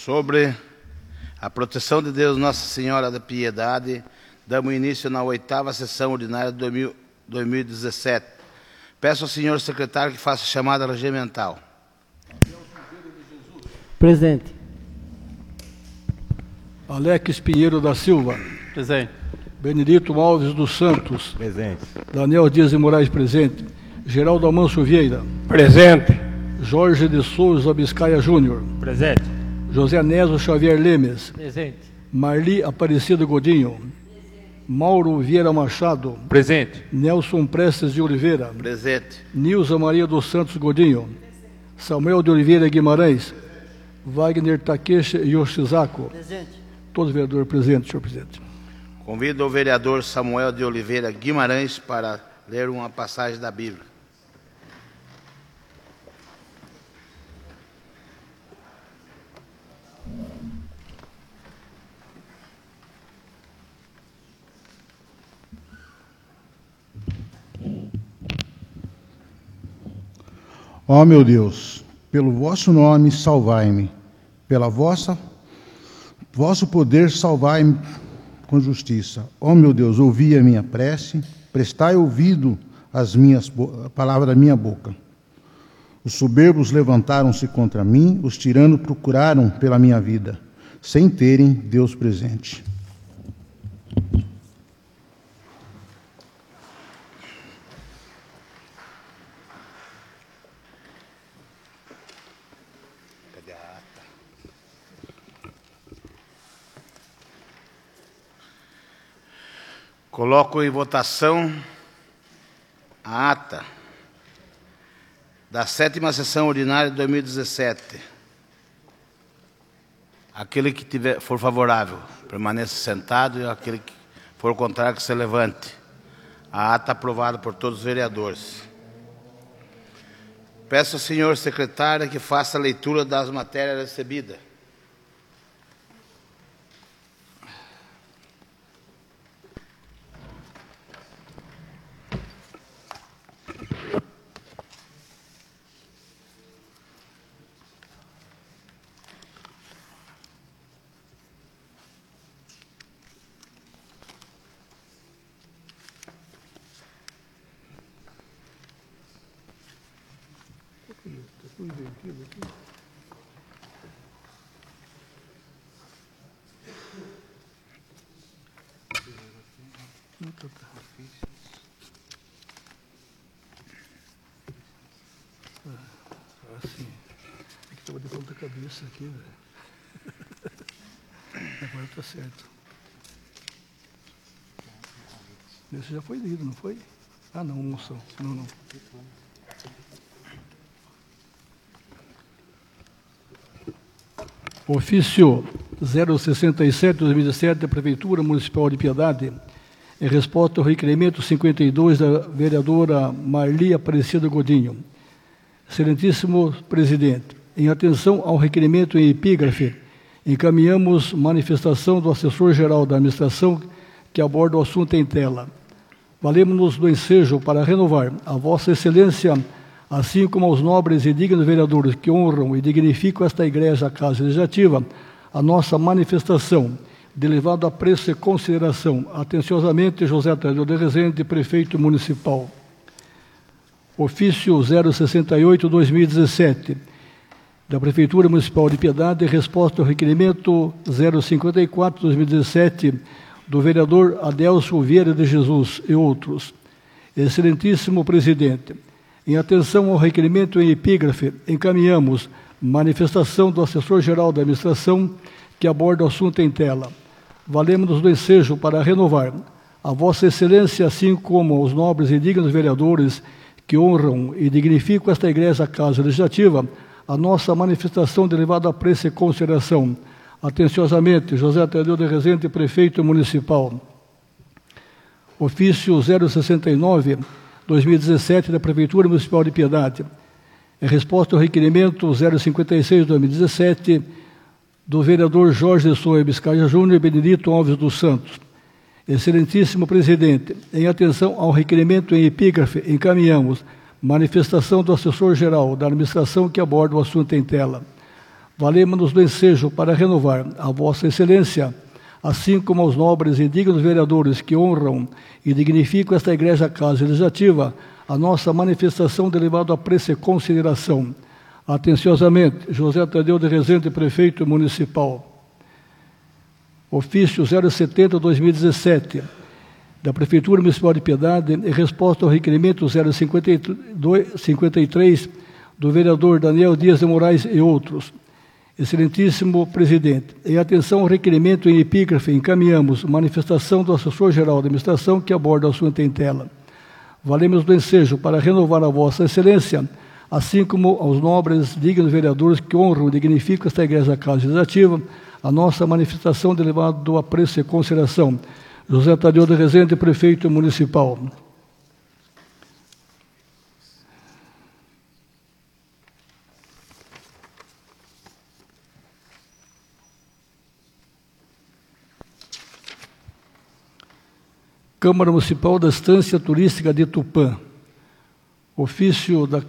Sobre a proteção de Deus Nossa Senhora da Piedade, damos início na 8ª sessão ordinária de 2017. Peço ao senhor secretário que faça a chamada regimental. Presente. Alex Pinheiro da Silva. Presente. Benedito Alves dos Santos. Presente. Daniel Dias de Moraes, presente. Geraldo Amanso Vieira. Presente. Jorge de Souza Biscaia Júnior. Presente. José Nézio Xavier Lemes. Presente. Marli Aparecido Godinho. Mauro Vieira Machado. Presente. Nelson Prestes de Oliveira. Presente. Nilza Maria dos Santos Godinho. Samuel de Oliveira Guimarães. Wagner Takeshi Yoshizako. Presente. Todos os vereadores presentes, senhor presidente. Convido o vereador Samuel de Oliveira Guimarães para ler uma passagem da Bíblia. Ó meu Deus, pelo vosso nome salvai-me, pela vosso poder salvai-me com justiça. Ó meu Deus, ouvi a minha prece, prestai ouvido às palavras da minha boca. Os soberbos levantaram-se contra mim, os tiranos procuraram pela minha vida, sem terem Deus presente. Coloco em votação a ata da 7ª sessão ordinária de 2017. Aquele que for favorável, permaneça sentado, e aquele que for contrário, que se levante. A ata aprovada por todos os vereadores. Peço ao senhor secretário que faça a leitura das matérias recebidas. Assim, é que estava de ponta cabeça aqui, velho. Agora está certo. Esse já foi lido, não foi? Ah, não, moção. Não. Ofício 067/2017 da Prefeitura Municipal de Piedade, em resposta ao requerimento 52 da vereadora Marli Aparecida Godinho. Excelentíssimo presidente, em atenção ao requerimento em epígrafe, encaminhamos manifestação do assessor-geral da administração que aborda o assunto em tela. Valemos-nos do ensejo para renovar a Vossa Excelência, assim como aos nobres e dignos vereadores que honram e dignificam esta Igreja, a Casa Legislativa, a nossa manifestação, de elevado apreço e consideração. Atenciosamente, José Tadeu de Rezende, Prefeito Municipal. Ofício 068/2017, da Prefeitura Municipal de Piedade, em resposta ao requerimento 054/2017, do vereador Adelso Vieira de Jesus e outros. Excelentíssimo presidente, em atenção ao requerimento em epígrafe, encaminhamos manifestação do assessor-geral da administração que aborda o assunto em tela. Valemos-nos do ensejo para renovar a Vossa Excelência, assim como aos nobres e dignos vereadores que honram e dignificam esta Igreja, Casa Legislativa, a nossa manifestação de elevado apreço e consideração. Atenciosamente, José Tadeu de Rezende, Prefeito Municipal. Ofício 069/2017 da Prefeitura Municipal de Piedade, em resposta ao requerimento 056/2017 do vereador Jorge de Souza Biscaia Júnior e Benedito Alves dos Santos. Excelentíssimo presidente, em atenção ao requerimento em epígrafe, encaminhamos manifestação do assessor-geral da administração que aborda o assunto em tela. Valemos-nos do ensejo para renovar a Vossa Excelência, assim como aos nobres e dignos vereadores que honram e dignificam esta Igreja Casa Legislativa, a nossa manifestação de elevado apreço e consideração. Atenciosamente, José Tadeu de Rezende, Prefeito Municipal. Ofício 070/2017, da Prefeitura Municipal de Piedade, em resposta ao requerimento 053 do vereador Daniel Dias de Moraes e outros. Excelentíssimo Presidente, em atenção ao requerimento em epígrafe, encaminhamos manifestação do Assessor-Geral da Administração que aborda o assunto em tela. Valemos do ensejo para renovar a Vossa Excelência, assim como aos nobres, dignos vereadores que honram e dignificam esta Igreja Casa Legislativa, a nossa manifestação de elevado apreço e consideração. José Tadeu de Rezende, Prefeito Municipal. Câmara Municipal da Estância Turística de Tupã. Ofício da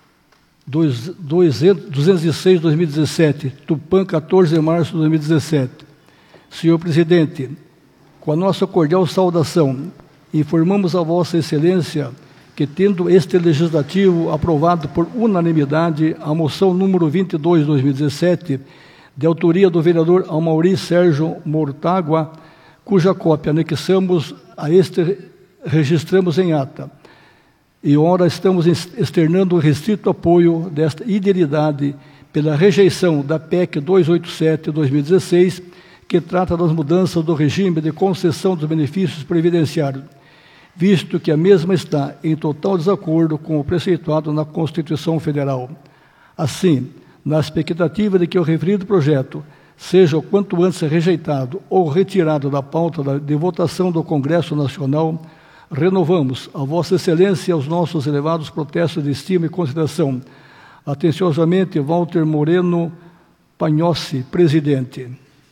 206/2017, Tupã, 14 de março de 2017. Senhor Presidente, com a nossa cordial saudação, informamos a Vossa Excelência que, tendo este Legislativo aprovado por unanimidade a moção número 22/2017, de autoria do vereador Amaury Sérgio Mortágua, cuja cópia anexamos a este registramos em ata, e ora estamos externando o restrito apoio desta idealidade pela rejeição da PEC 287/2016, que trata das mudanças do regime de concessão dos benefícios previdenciários, visto que a mesma está em total desacordo com o preceituado na Constituição Federal. Assim, na expectativa de que o referido projeto seja o quanto antes rejeitado ou retirado da pauta de votação do Congresso Nacional, renovamos a Vossa Excelência os nossos elevados protestos de estima e consideração. Atenciosamente, Walter Moreno Pagnossi, Presidente.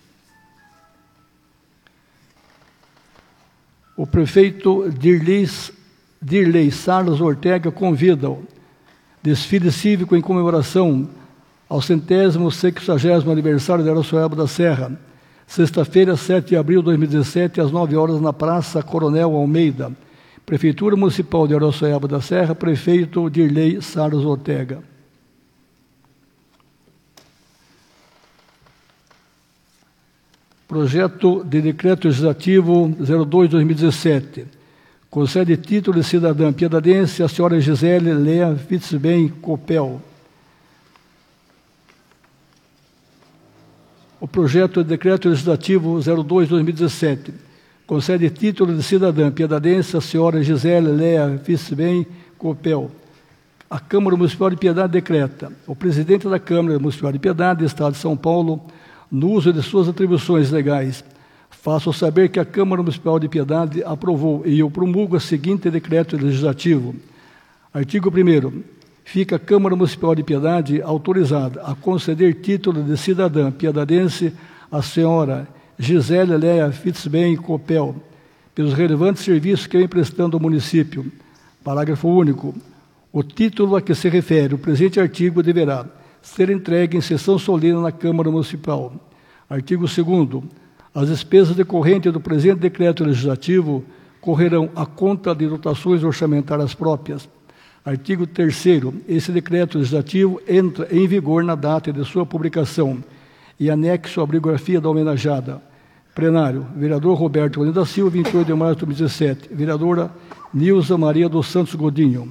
O prefeito Dirley Sarles Ortega convida-o. Desfile cívico em comemoração ao 160º aniversário de Araçoiaba da Serra, sexta-feira, 7 de abril de 2017, às 9 horas, na Praça Coronel Almeida. Prefeitura Municipal de Araçoiaba da Serra, Prefeito Dirley Sarles Ortega. Projeto de Decreto Legislativo 02/2017. Concede título de cidadã piedadense à senhora Gisele Lea Fitzbem Copel. O projeto de Decreto Legislativo 02/2017 concede título de cidadã piedadense à senhora Gisele Lea Fitzbem Copel. A Câmara Municipal de Piedade decreta: o presidente da Câmara Municipal de Piedade, Estado de São Paulo, no uso de suas atribuições legais, faço saber que a Câmara Municipal de Piedade aprovou e eu promulgo o seguinte decreto legislativo. Artigo 1º. Fica a Câmara Municipal de Piedade autorizada a conceder título de cidadã piedadense à senhora Gisele Lea Fitzbem Copel, pelos relevantes serviços que vem prestando ao município. Parágrafo único. O título a que se refere o presente artigo deverá ser entregue em sessão solene na Câmara Municipal. Artigo 2º. As despesas decorrentes do presente decreto legislativo correrão à conta de dotações orçamentárias próprias. Artigo 3º. Esse decreto legislativo entra em vigor na data de sua publicação e anexo à bibliografia da homenageada. Plenário. Vereador Roberto Colina da Silva, 28 de março de 2017. Vereadora Nilza Maria dos Santos Godinho.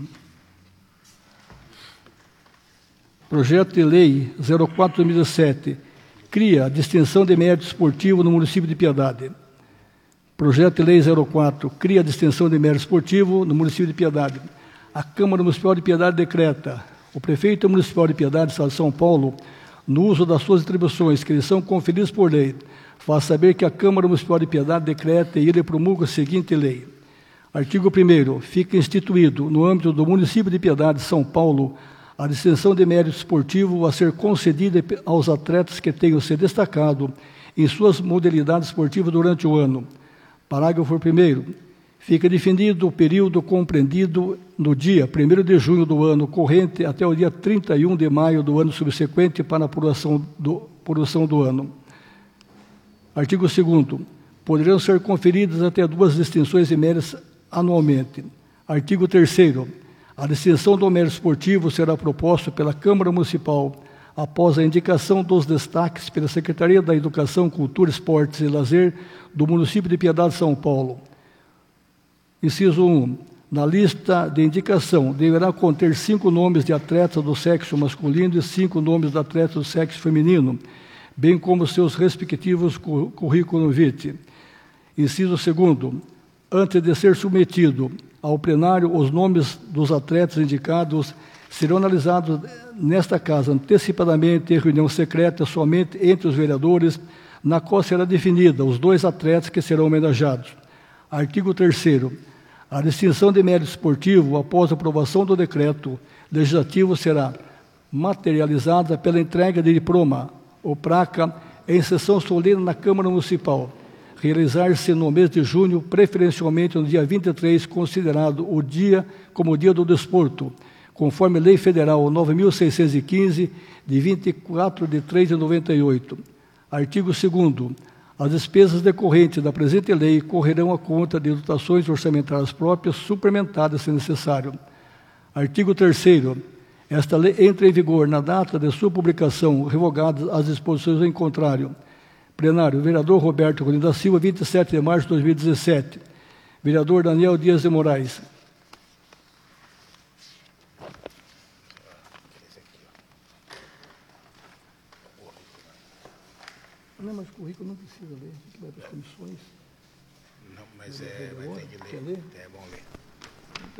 Projeto de Lei 04/2017 cria a distinção de mérito esportivo no município de Piedade. Projeto de Lei 04 cria a distinção de mérito esportivo no município de Piedade. A Câmara Municipal de Piedade decreta: o prefeito municipal de Piedade, Estado de São Paulo, no uso das suas atribuições que lhe são conferidas por lei, faz saber que a Câmara Municipal de Piedade decreta e ele promulga a seguinte lei. Artigo 1º. Fica instituído, no âmbito do município de Piedade, São Paulo, a distinção de mérito esportivo a ser concedida aos atletas que tenham se destacado em suas modalidades esportivas durante o ano. Parágrafo 1º. Fica definido o período compreendido no dia 1º de junho do ano corrente até o dia 31 de maio do ano subsequente para a apuração do ano. Artigo 2º. Poderão ser conferidas até 2 distinções de méritos anualmente. Artigo 3º. A distinção do mérito esportivo será proposta pela Câmara Municipal após a indicação dos destaques pela Secretaria da Educação, Cultura, Esportes e Lazer do município de Piedade, São Paulo. Inciso 1. Na lista de indicação, deverá conter 5 nomes de atletas do sexo masculino e 5 nomes de atletas do sexo feminino, bem como seus respectivos currículo vitae. Inciso 2. Antes de ser submetido ao plenário, os nomes dos atletas indicados serão analisados nesta casa antecipadamente em reunião secreta somente entre os vereadores, na qual será definida os 2 atletas que serão homenageados. Artigo 3º. A distinção de mérito esportivo, após a aprovação do decreto legislativo, será materializada pela entrega de diploma ou placa em sessão solene na Câmara Municipal, realizar-se no mês de junho, preferencialmente no dia 23, considerado o dia como o dia do desporto, conforme Lei Federal 9.615, de 24 de 3 de 98. Artigo 2º. As despesas decorrentes da presente lei correrão à conta de dotações orçamentárias próprias suplementadas, se necessário. Artigo 3º. Esta lei entra em vigor na data de sua publicação, revogadas as disposições em contrário. Plenário, vereador Roberto Rolim da Silva, 27 de março de 2017. Vereador Daniel Dias de Moraes. Não, mas o currículo não precisa ler, que vai para as comissões. Não, mas vai ter que ler. É bom ler. Então.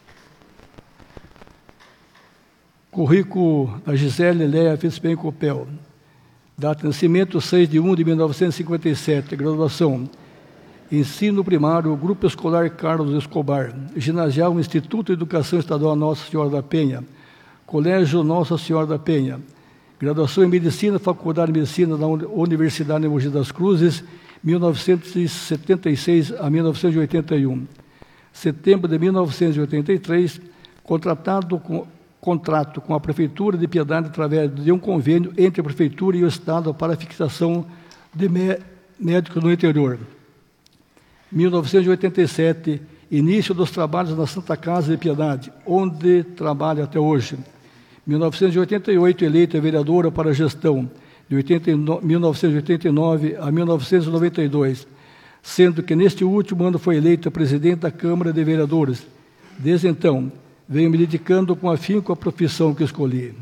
Currículo da Gisele Léa Fitzpen Copel. Data de nascimento 6 de 1 de 1957. Graduação. Ensino primário, Grupo Escolar Carlos Escobar. Ginasial, Instituto de Educação Estadual Nossa Senhora da Penha. Colégio Nossa Senhora da Penha. Graduação em Medicina, Faculdade de Medicina da Universidade de Mogi das Cruzes, 1976 a 1981. Setembro de 1983, contrato com a Prefeitura de Piedade através de um convênio entre a Prefeitura e o Estado para a fixação de médicos no interior. 1987, início dos trabalhos na Santa Casa de Piedade, onde trabalha até hoje. 1988, eleita vereadora para a gestão, de 1989 a 1992, sendo que neste último ano foi eleita presidente da Câmara de Vereadores. Desde então, venho me dedicando com afinco à profissão que escolhi.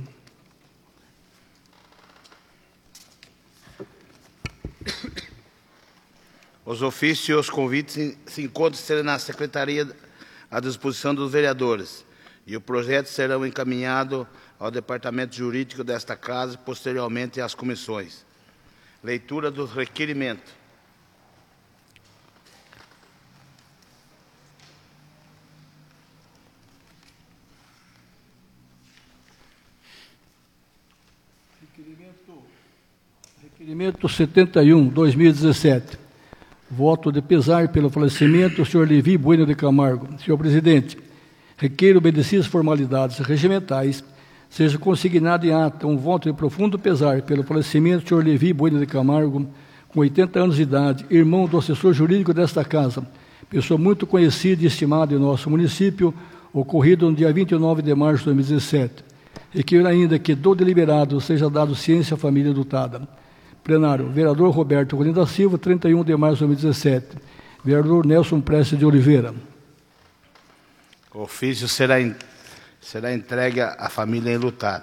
Os ofícios e os convites se encontram na Secretaria à disposição dos vereadores e o projeto serão encaminhados ao Departamento Jurídico desta Casa e, posteriormente, às comissões. Leitura dos requerimentos. Requerimento 71, 2017. Voto de pesar pelo falecimento do senhor Levi Bueno de Camargo. Senhor presidente, requeiro obedecidas formalidades regimentais, seja consignado em ata um voto de profundo pesar pelo falecimento do senhor Levi Bueno de Camargo, com 80 anos de idade, irmão do assessor jurídico desta Casa, pessoa muito conhecida e estimada em nosso município, ocorrido no dia 29 de março de 2017. Requeiro ainda que do deliberado seja dado ciência à família lutada. Plenário, vereador Roberto Rolim da Silva, 31 de março de 2017. Vereador Nelson Prestes de Oliveira. O ofício será entregue à família enlutada.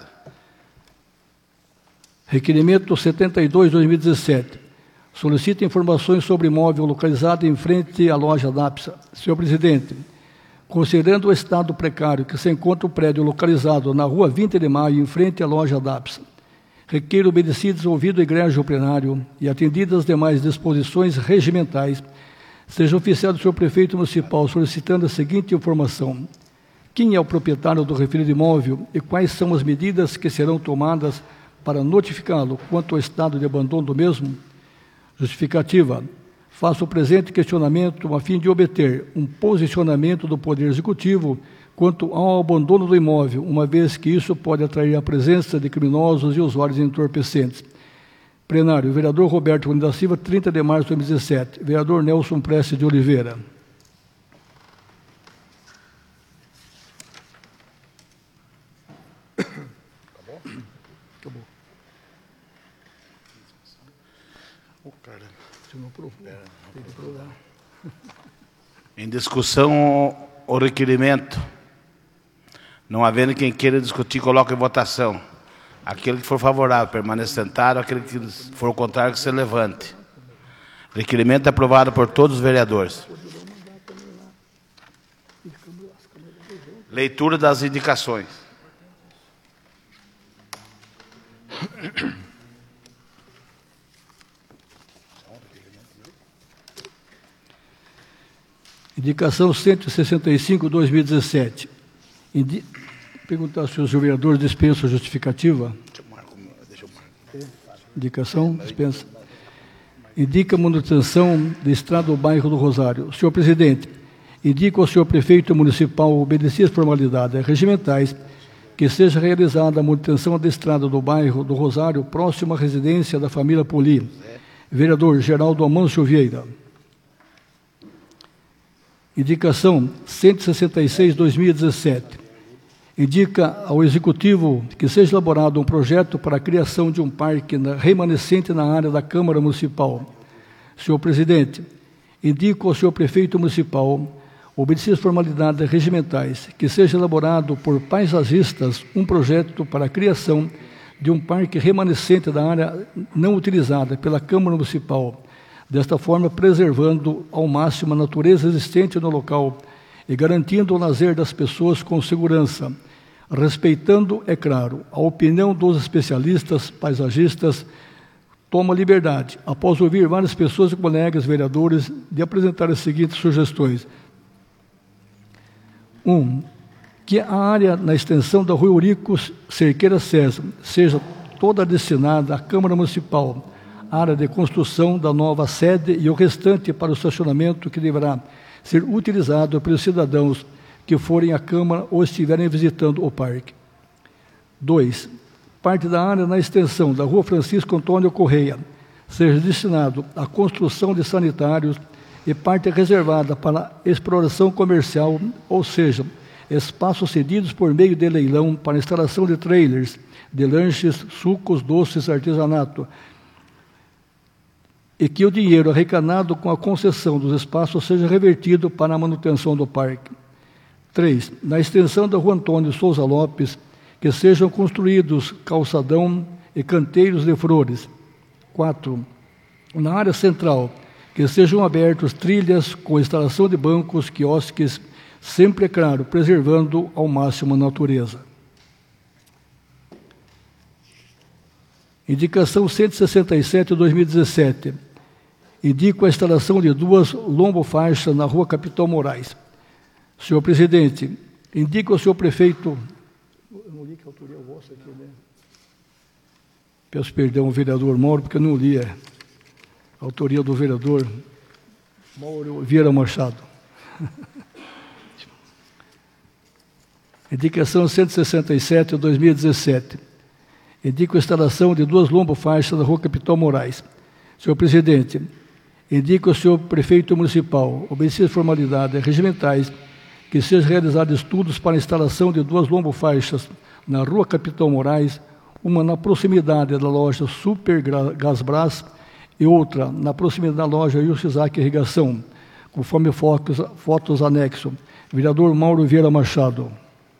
Requerimento 72, 2017. Solicita informações sobre imóvel localizado em frente à loja DAPSA. Senhor presidente, considerando o estado precário que se encontra o prédio localizado na rua 20 de Maio, em frente à loja DAPSA, requeiro obedecidos ouvido o egrégio plenário e atendidas as demais disposições regimentais, seja oficiado o senhor prefeito municipal solicitando a seguinte informação: quem é o proprietário do referido imóvel e quais são as medidas que serão tomadas para notificá-lo quanto ao estado de abandono do mesmo? Justificativa: faço o presente questionamento a fim de obter um posicionamento do Poder Executivo quanto ao abandono do imóvel, uma vez que isso pode atrair a presença de criminosos e usuários entorpecentes. Plenário, vereador Roberto Cunha da Silva, 30 de março de 2017. Vereador Nelson Prestes de Oliveira. Acabou. Em discussão, o requerimento. Não havendo quem queira discutir, coloca em votação. Aquele que for favorável, permaneça sentado. Aquele que for contrário, que se levante. Requerimento aprovado por todos os vereadores. Leitura das indicações. Indicação 165/2017. Perguntar se os vereadores dispensam a justificativa. Indicação, dispensa. Indica manutenção de estrada do bairro do Rosário. Senhor presidente, indico ao senhor prefeito municipal obedecer as formalidades regimentais que seja realizada a manutenção da estrada do bairro do Rosário, próximo à residência da família Poli. Vereador Geraldo Amâncio Vieira. Indicação 166/2017. Indica ao Executivo que seja elaborado um projeto para a criação de um parque remanescente na área da Câmara Municipal. Senhor presidente, indico ao senhor prefeito municipal, obedecer as formalidades regimentais, que seja elaborado por paisagistas um projeto para a criação de um parque remanescente da área não utilizada pela Câmara Municipal, desta forma preservando ao máximo a natureza existente no local e garantindo o lazer das pessoas com segurança, respeitando, é claro, a opinião dos especialistas paisagistas. Toma liberdade, após ouvir várias pessoas e colegas vereadores, de apresentar as seguintes sugestões. 1. Que a área na extensão da Rua Eurico Cerqueira César seja toda destinada à Câmara Municipal, área de construção da nova sede e o restante para o estacionamento que deverá ser utilizado pelos cidadãos que forem à Câmara ou estiverem visitando o parque. 2. Parte da área na extensão da Rua Francisco Antônio Correia seja destinado à construção de sanitários e parte reservada para exploração comercial, ou seja, espaços cedidos por meio de leilão para instalação de trailers, de lanches, sucos, doces, artesanato, e que o dinheiro arrecadado com a concessão dos espaços seja revertido para a manutenção do parque. 3. Na extensão da Rua Antônio Souza Lopes, que sejam construídos calçadão e canteiros de flores. 4. Na área central, que sejam abertos trilhas com instalação de bancos, quiosques, sempre, é claro, preservando ao máximo a natureza. Indicação 167/2017. Indico a instalação de 2 lombofaixas na Rua Capitão Moraes. Senhor presidente, indico ao senhor prefeito... Eu não li que a autoria é vossa aqui, né? Peço perdão ao vereador Mauro, porque eu não li a autoria do vereador Mauro Vieira Machado. Indicação 167/2017. Indico a instalação de 2 lombofaixas na Rua Capitão Moraes. Senhor presidente, indico ao senhor prefeito municipal, obedecer as formalidades regimentais, que sejam realizados estudos para a instalação de 2 lombofaixas na Rua Capitão Moraes, uma na proximidade da loja Super Gasbras e outra na proximidade da loja Yushizaki Irrigação, conforme fotos anexo. Vereador Mauro Vieira Machado.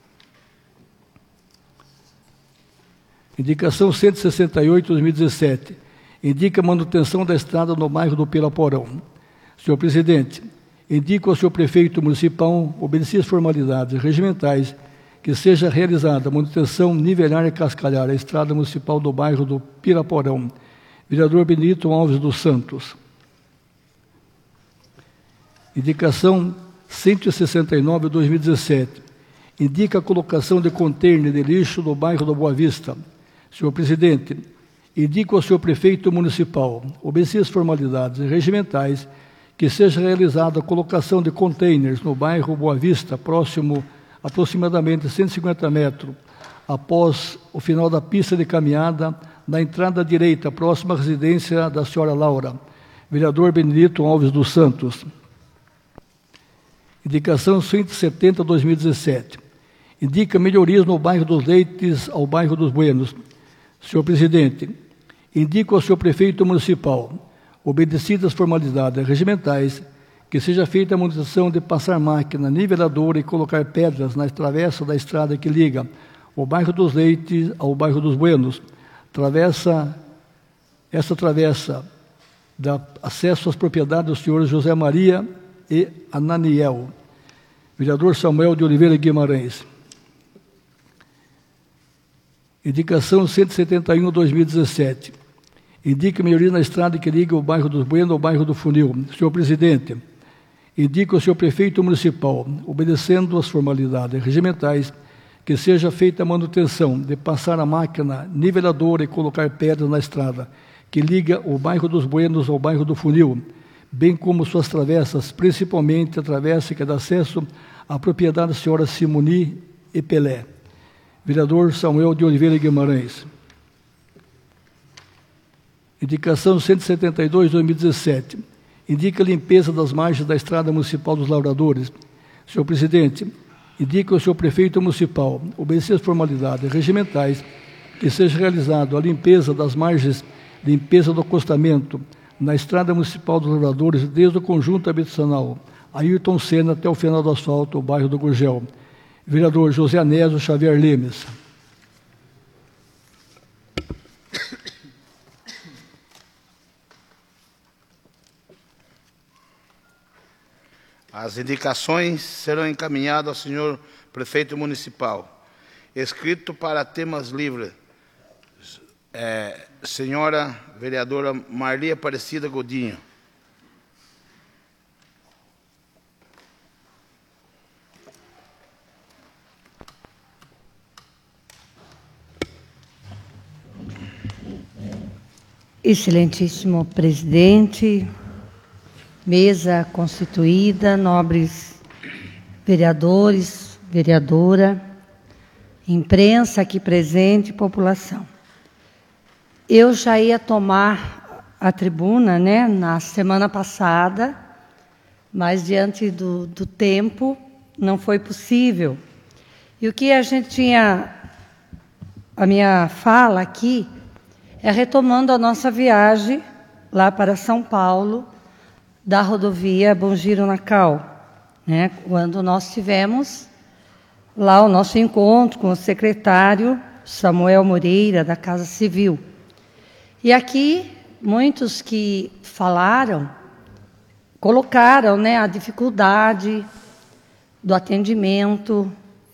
Indicação 168/2017. Indica a manutenção da estrada no bairro do Piraporão. Senhor presidente, indico ao senhor prefeito municipal, obedecer as formalidades regimentais, que seja realizada a manutenção, nivelar e cascalhar a estrada municipal do bairro do Piraporão. Vereador Benito Alves dos Santos. Indicação 169/2017. Indica a colocação de container de lixo no bairro da Boa Vista. Senhor presidente, indico ao senhor prefeito municipal, obedecer as formalidades regimentais, que seja realizada a colocação de containers no bairro Boa Vista, próximo aproximadamente 150 metros, após o final da pista de caminhada, na entrada direita, próxima à residência da senhora Laura. Vereador Benedito Alves dos Santos. Indicação 170/2017. Indica melhorias no bairro dos Leites ao bairro dos Buenos. Senhor presidente, indico ao senhor prefeito municipal, obedecidas as formalidades regimentais, que seja feita a manutenção de passar máquina niveladora e colocar pedras na travessa da estrada que liga o bairro dos Leites ao bairro dos Buenos. Essa travessa dá acesso às propriedades dos senhores José Maria e Ananiel. Vereador Samuel de Oliveira Guimarães. Indicação 171/2017. Indica melhoria na estrada que liga o bairro dos Buenos ao bairro do Funil. Senhor presidente, indica ao senhor prefeito municipal, obedecendo às formalidades regimentais, que seja feita a manutenção de passar a máquina niveladora e colocar pedras na estrada que liga o bairro dos Buenos ao bairro do Funil, bem como suas travessas, principalmente a travessa que dá acesso à propriedade da senhora Simoni e Pelé. Vereador Samuel de Oliveira Guimarães. Indicação 172/2017. Indica a limpeza das margens da estrada municipal dos Lavradores. Senhor presidente, indica ao senhor prefeito municipal, obedecer as formalidades regimentais, que seja realizado a limpeza das margens, limpeza do acostamento na estrada municipal dos Lavradores, desde o conjunto habitacional Ayrton Senna até o final do asfalto, o bairro do Gurgel. Vereador José Anésio Xavier Lemes. As indicações serão encaminhadas ao senhor prefeito municipal. Escrito para temas livres, senhora vereadora Marli Aparecida Godinho. Excelentíssimo presidente, mesa constituída, nobres vereadores, vereadora, imprensa aqui presente, população. Eu já ia tomar a tribuna, né, na semana passada, mas diante do tempo não foi possível. E o que a gente tinha, a minha fala aqui, é retomando a nossa viagem lá para São Paulo, da rodovia Bom Giro Nacal, né, quando nós tivemos lá o nosso encontro com o secretário Samuel Moreira, da Casa Civil. E aqui, muitos que falaram, colocaram, né, a dificuldade do atendimento,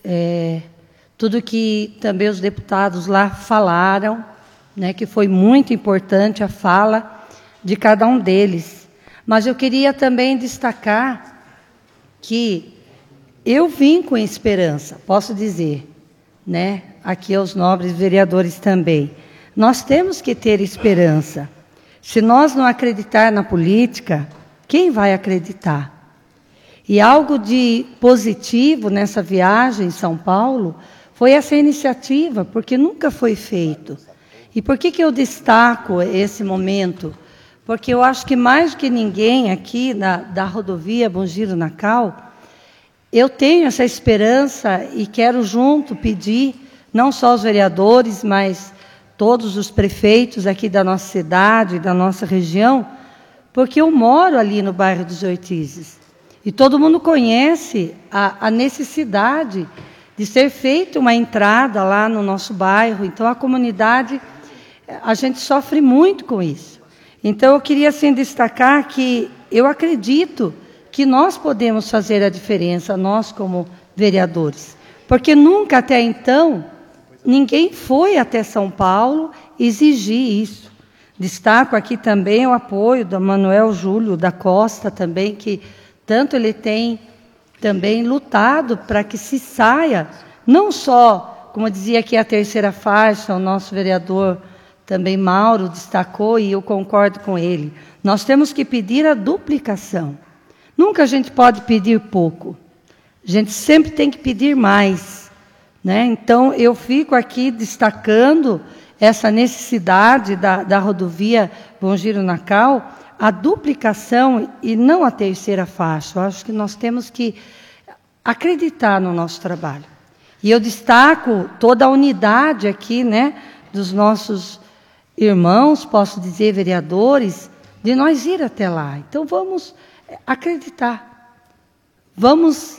tudo que também os deputados lá falaram, né, que foi muito importante a fala de cada um deles. Mas eu queria também destacar que eu vim com esperança, posso dizer, né, aqui aos nobres vereadores também. Nós temos que ter esperança. Se nós não acreditar na política, quem vai acreditar? E algo de positivo nessa viagem em São Paulo foi essa iniciativa, porque nunca foi feito. E por que eu destaco esse momento? Porque eu acho que mais do que ninguém aqui da rodovia Bom Giro Nacal, eu tenho essa esperança e quero junto pedir, não só os vereadores, mas todos os prefeitos aqui da nossa cidade, da nossa região, porque eu moro ali no bairro dos Ortizes. E todo mundo conhece a necessidade de ser feita uma entrada lá no nosso bairro. Então, a comunidade, a gente sofre muito com isso. Então, eu queria, assim, destacar que eu acredito que nós podemos fazer a diferença, nós como vereadores. Porque nunca até então, ninguém foi até São Paulo exigir isso. Destaco aqui também o apoio do Manuel Júlio da Costa também, que tanto ele tem também lutado para que se saia, não só, como dizia aqui a terceira faixa, o nosso vereador também Mauro destacou, e eu concordo com ele, Nós temos que pedir a duplicação. Nunca a gente pode pedir pouco. A gente sempre tem que pedir mais, né? Então, eu fico aqui destacando essa necessidade da rodovia Bom Giro Nacal, a duplicação e não a terceira faixa. Eu acho que nós temos que acreditar no nosso trabalho. E eu destaco toda a unidade aqui, né, dos nossos irmãos, posso dizer, vereadores, de nós ir até lá. Então, vamos acreditar. Vamos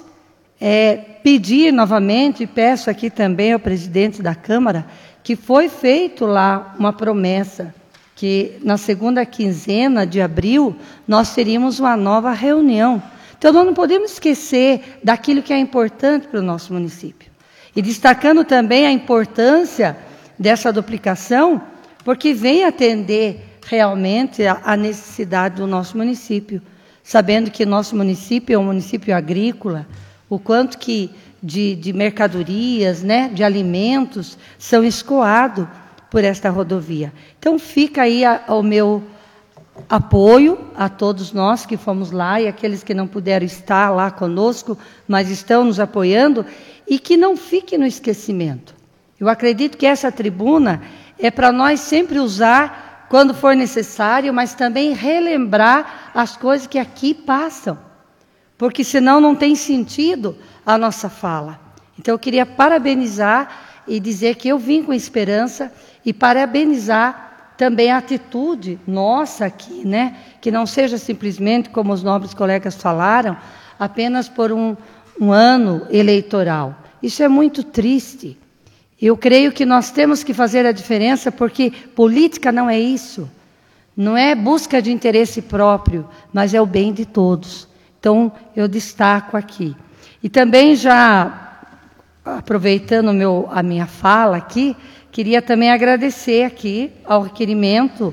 pedir novamente, e peço aqui também ao presidente da Câmara, que foi feito lá uma promessa, que na segunda quinzena de abril nós teríamos uma nova reunião. Então, nós não podemos esquecer daquilo que é importante para o nosso município. E destacando também a importância dessa duplicação, porque vem atender realmente a necessidade do nosso município, sabendo que nosso município é um município agrícola, o quanto que de mercadorias, né, de alimentos, são escoados por esta rodovia. Então, fica aí o meu apoio a todos nós que fomos lá e aqueles que não puderam estar lá conosco, mas estão nos apoiando, e que não fique no esquecimento. Eu acredito que essa tribuna é para nós sempre usar quando for necessário, mas também relembrar as coisas que aqui passam, porque senão não tem sentido a nossa fala. Então, eu queria parabenizar e dizer que eu vim com esperança e parabenizar também a atitude nossa aqui, né? Que não seja simplesmente, como os nobres colegas falaram, apenas por um ano eleitoral. Isso é muito triste. Eu creio que nós temos que fazer a diferença, porque política não é isso. Não é busca de interesse próprio, mas é o bem de todos. Então, eu destaco aqui. E também, já aproveitando a minha fala aqui, queria também agradecer aqui ao requerimento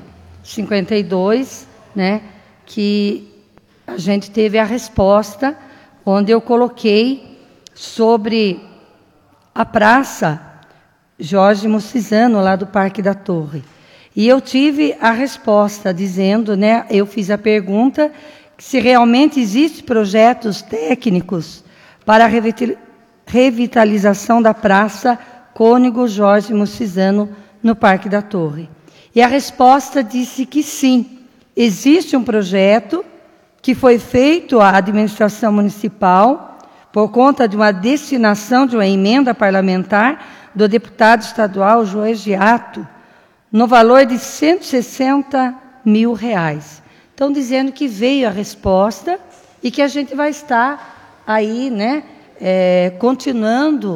52, né, que a gente teve a resposta, onde eu coloquei sobre a praça Jorge Mucizano, lá do Parque da Torre. E eu tive a resposta dizendo, né, eu fiz a pergunta se realmente existem projetos técnicos para a revitalização da praça Cônego Jorge Mucizano no Parque da Torre. E a resposta disse que sim, existe um projeto que foi feito à administração municipal por conta de uma destinação de uma emenda parlamentar do deputado estadual João Giato, no valor de R$160 mil. Então, dizendo que veio a resposta e que a gente vai estar aí, né, continuando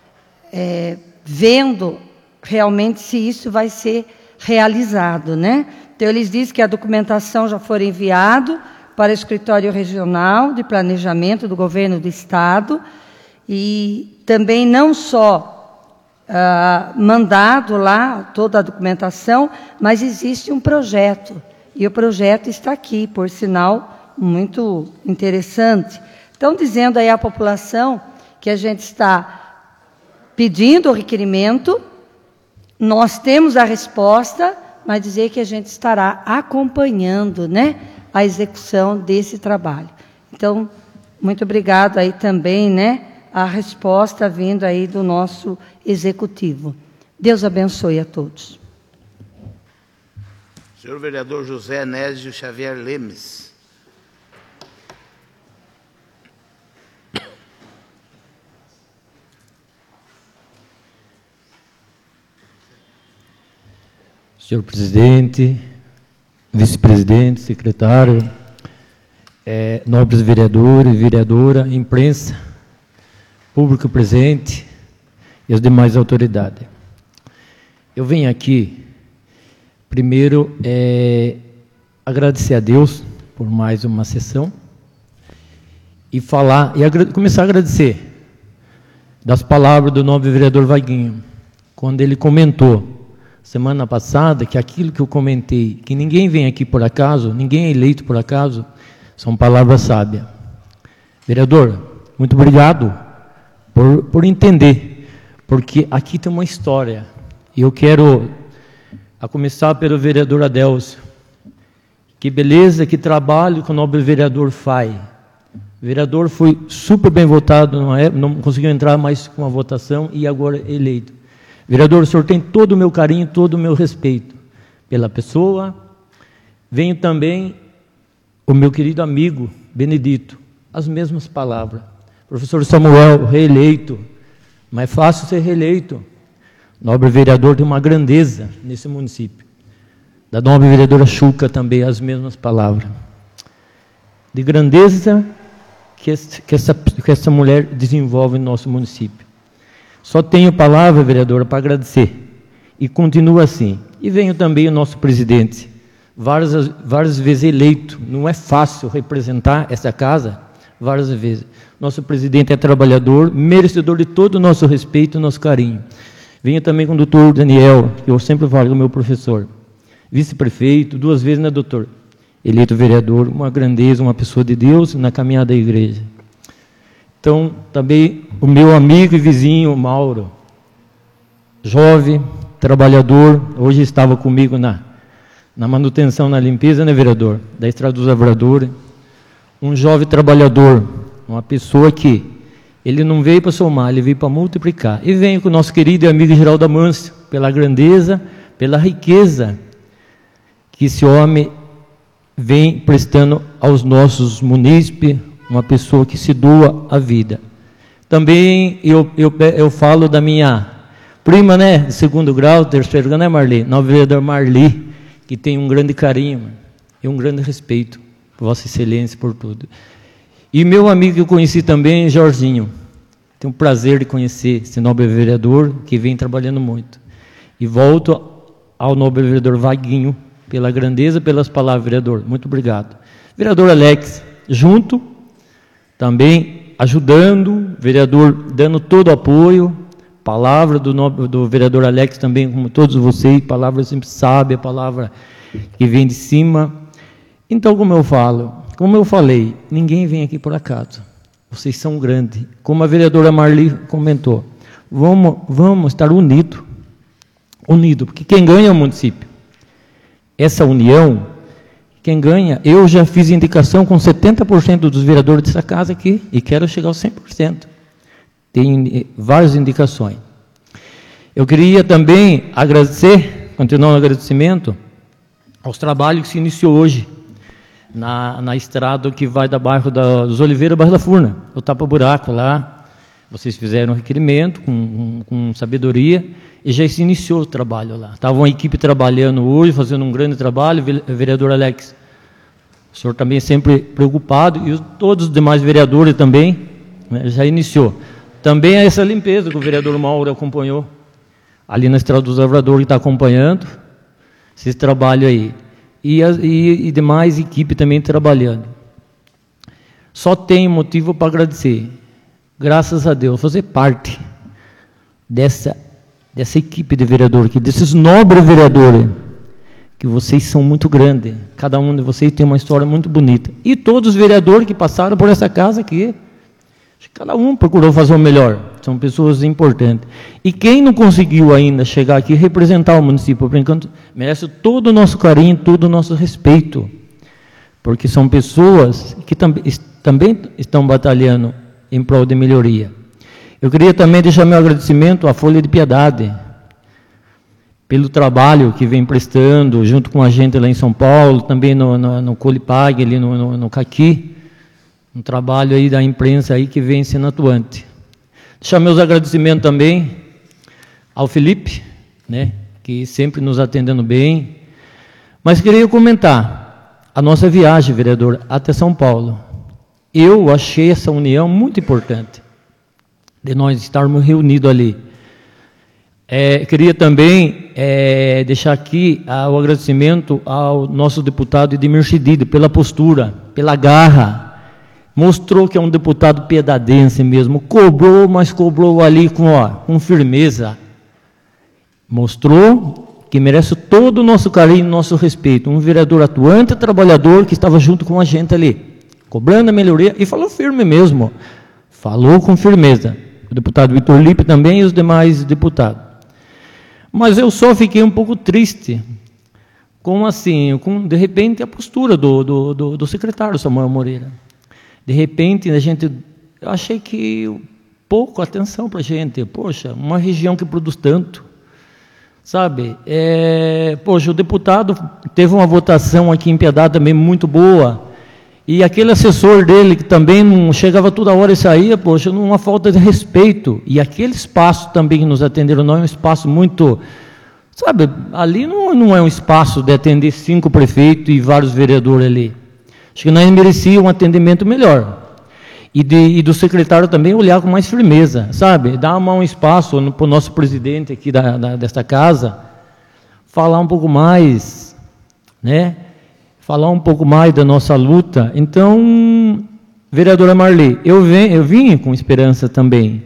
vendo realmente se isso vai ser realizado, né? Então, eles dizem que a documentação já foi enviada para o Escritório Regional de Planejamento do Governo do Estado e também não só mandado lá toda a documentação, mas existe um projeto. E o projeto está aqui, por sinal, muito interessante. Então, dizendo aí à população que a gente está pedindo o requerimento, nós temos a resposta, mas dizer que a gente estará acompanhando, né, a execução desse trabalho. Então, muito obrigado aí também, né, a resposta vindo aí do nosso executivo. Deus abençoe a todos. Senhor vereador José Nésio Xavier Lemes. Senhor presidente, vice-presidente, secretário, nobres vereadores, vereadora, imprensa, público presente e as demais autoridades. Eu venho aqui, primeiro, agradecer a Deus por mais uma sessão e falar, começar a agradecer das palavras do nobre vereador Vaguinho, quando ele comentou semana passada que aquilo que eu comentei, que ninguém vem aqui por acaso, ninguém é eleito por acaso, são palavras sábias. Vereador, muito obrigado por entender, porque aqui tem uma história. E eu quero, a começar pelo vereador Adélcio, Que beleza, que trabalho que o nobre vereador faz. O vereador foi super bem votado, não conseguiu entrar mais com a votação e agora eleito. Vereador, o senhor tem todo o meu carinho, todo o meu respeito pela pessoa. Venho também o meu querido amigo Benedito, as mesmas palavras. Professor Samuel, reeleito, mas é fácil ser reeleito. Nobre vereador tem uma grandeza nesse município. Da nobre vereadora Chuca também, as mesmas palavras. De grandeza que essa mulher desenvolve no nosso município. Só tenho palavra, vereadora, para agradecer. E continua assim. E venho também o nosso presidente, várias vezes eleito. Não é fácil representar essa casa, várias vezes. Nosso presidente é trabalhador, merecedor de todo o nosso respeito e nosso carinho. Venho também com o doutor Daniel, que eu sempre falo, o meu professor. Vice-prefeito, 2 vezes, né, doutor? Eleito vereador, uma grandeza, uma pessoa de Deus na caminhada da igreja. Então, também o meu amigo e vizinho, Mauro, jovem, trabalhador, hoje estava comigo na manutenção, na limpeza, né, vereador? Da Estrada dos Lavradores. Um jovem trabalhador, uma pessoa que ele não veio para somar, ele veio para multiplicar. E venho com o nosso querido e amigo Geraldo Amâncio, pela grandeza, pela riqueza que esse homem vem prestando aos nossos munícipes, uma pessoa que se doa a vida. Também eu falo da minha prima, né, de 2º grau, 3º grau, né, Marli? Nova vereadora Marli, que tem um grande carinho e um grande respeito por Vossa Excelência, por tudo. E meu amigo que eu conheci também, Jorginho. Tenho o prazer de conhecer esse nobre vereador, que vem trabalhando muito. E volto ao nobre vereador Vaguinho, pela grandeza, pelas palavras, vereador. Muito obrigado. Vereador Alex, junto, também ajudando, vereador dando todo o apoio, palavra do vereador Alex também, como todos vocês, palavra sempre sábia, palavra que vem de cima. Então, como eu falei, ninguém vem aqui por acaso. Vocês são grandes. Como a vereadora Marli comentou, vamos estar unidos, porque quem ganha é o município. Essa união, quem ganha, eu já fiz indicação com 70% dos vereadores dessa casa aqui, e quero chegar aos 100%. Tem várias indicações. Eu queria também agradecer, continuar o agradecimento, aos trabalhos que se iniciou hoje, na estrada que vai da bairro dos Oliveiras, bairro da Furna, o tapa-buraco lá. Vocês fizeram um requerimento com sabedoria e já se iniciou o trabalho lá. Estava uma equipe trabalhando hoje, fazendo um grande trabalho. Vereador Alex, o senhor também sempre preocupado, e todos os demais vereadores também, né, já iniciou. Também essa limpeza que o vereador Mauro acompanhou, ali na Estrada dos Lavradores, que está acompanhando esse trabalho aí. E demais equipe também trabalhando. Só tenho motivo para agradecer. Graças a Deus, fazer parte dessa equipe de vereador aqui, desses nobres vereadores, que vocês são muito grandes. Cada um de vocês tem uma história muito bonita. E todos os vereadores que passaram por essa casa aqui, cada um procurou fazer o melhor. São pessoas importantes. E quem não conseguiu ainda chegar aqui e representar o município, por enquanto, merece todo o nosso carinho, todo o nosso respeito. Porque são pessoas que também estão batalhando em prol de melhoria. Eu queria também deixar meu agradecimento à Folha de Piedade, pelo trabalho que vem prestando, junto com a gente lá em São Paulo, também no Colipag, ali no Caqui, um trabalho aí da imprensa aí que vem sendo atuante. Deixar meus agradecimentos também ao Felipe, né, que sempre nos atendendo bem. Mas queria comentar a nossa viagem, vereador, até São Paulo. Eu achei essa união muito importante, de nós estarmos reunidos ali. Queria também deixar aqui o agradecimento ao nosso deputado Edmir Chedid, pela postura, pela garra. Mostrou que é um deputado piedadense mesmo, cobrou, mas cobrou ali com firmeza. Mostrou que merece todo o nosso carinho e nosso respeito. Um vereador atuante, trabalhador, que estava junto com a gente ali, cobrando a melhoria, e falou firme mesmo, falou com firmeza. O deputado Vitor Lippe também e os demais deputados. Mas eu só fiquei um pouco triste com assim, de repente a postura do secretário Samuel Moreira. De repente eu achei que pouco atenção para a gente. Poxa, uma região que produz tanto, sabe? Poxa, o deputado teve uma votação aqui em Piedade também muito boa, e aquele assessor dele que também não chegava toda hora e saía, poxa, uma falta de respeito. E aquele espaço também que nos atenderam, não é um espaço muito, sabe, ali não é um espaço de atender 5 prefeitos e vários vereadores ali. Acho que nós merecíamos um atendimento melhor. E do secretário também olhar com mais firmeza, sabe? Dar um espaço para o nosso presidente aqui desta casa, falar um pouco mais, né? Falar um pouco mais da nossa luta. Então, vereadora Marli, eu vim com esperança também,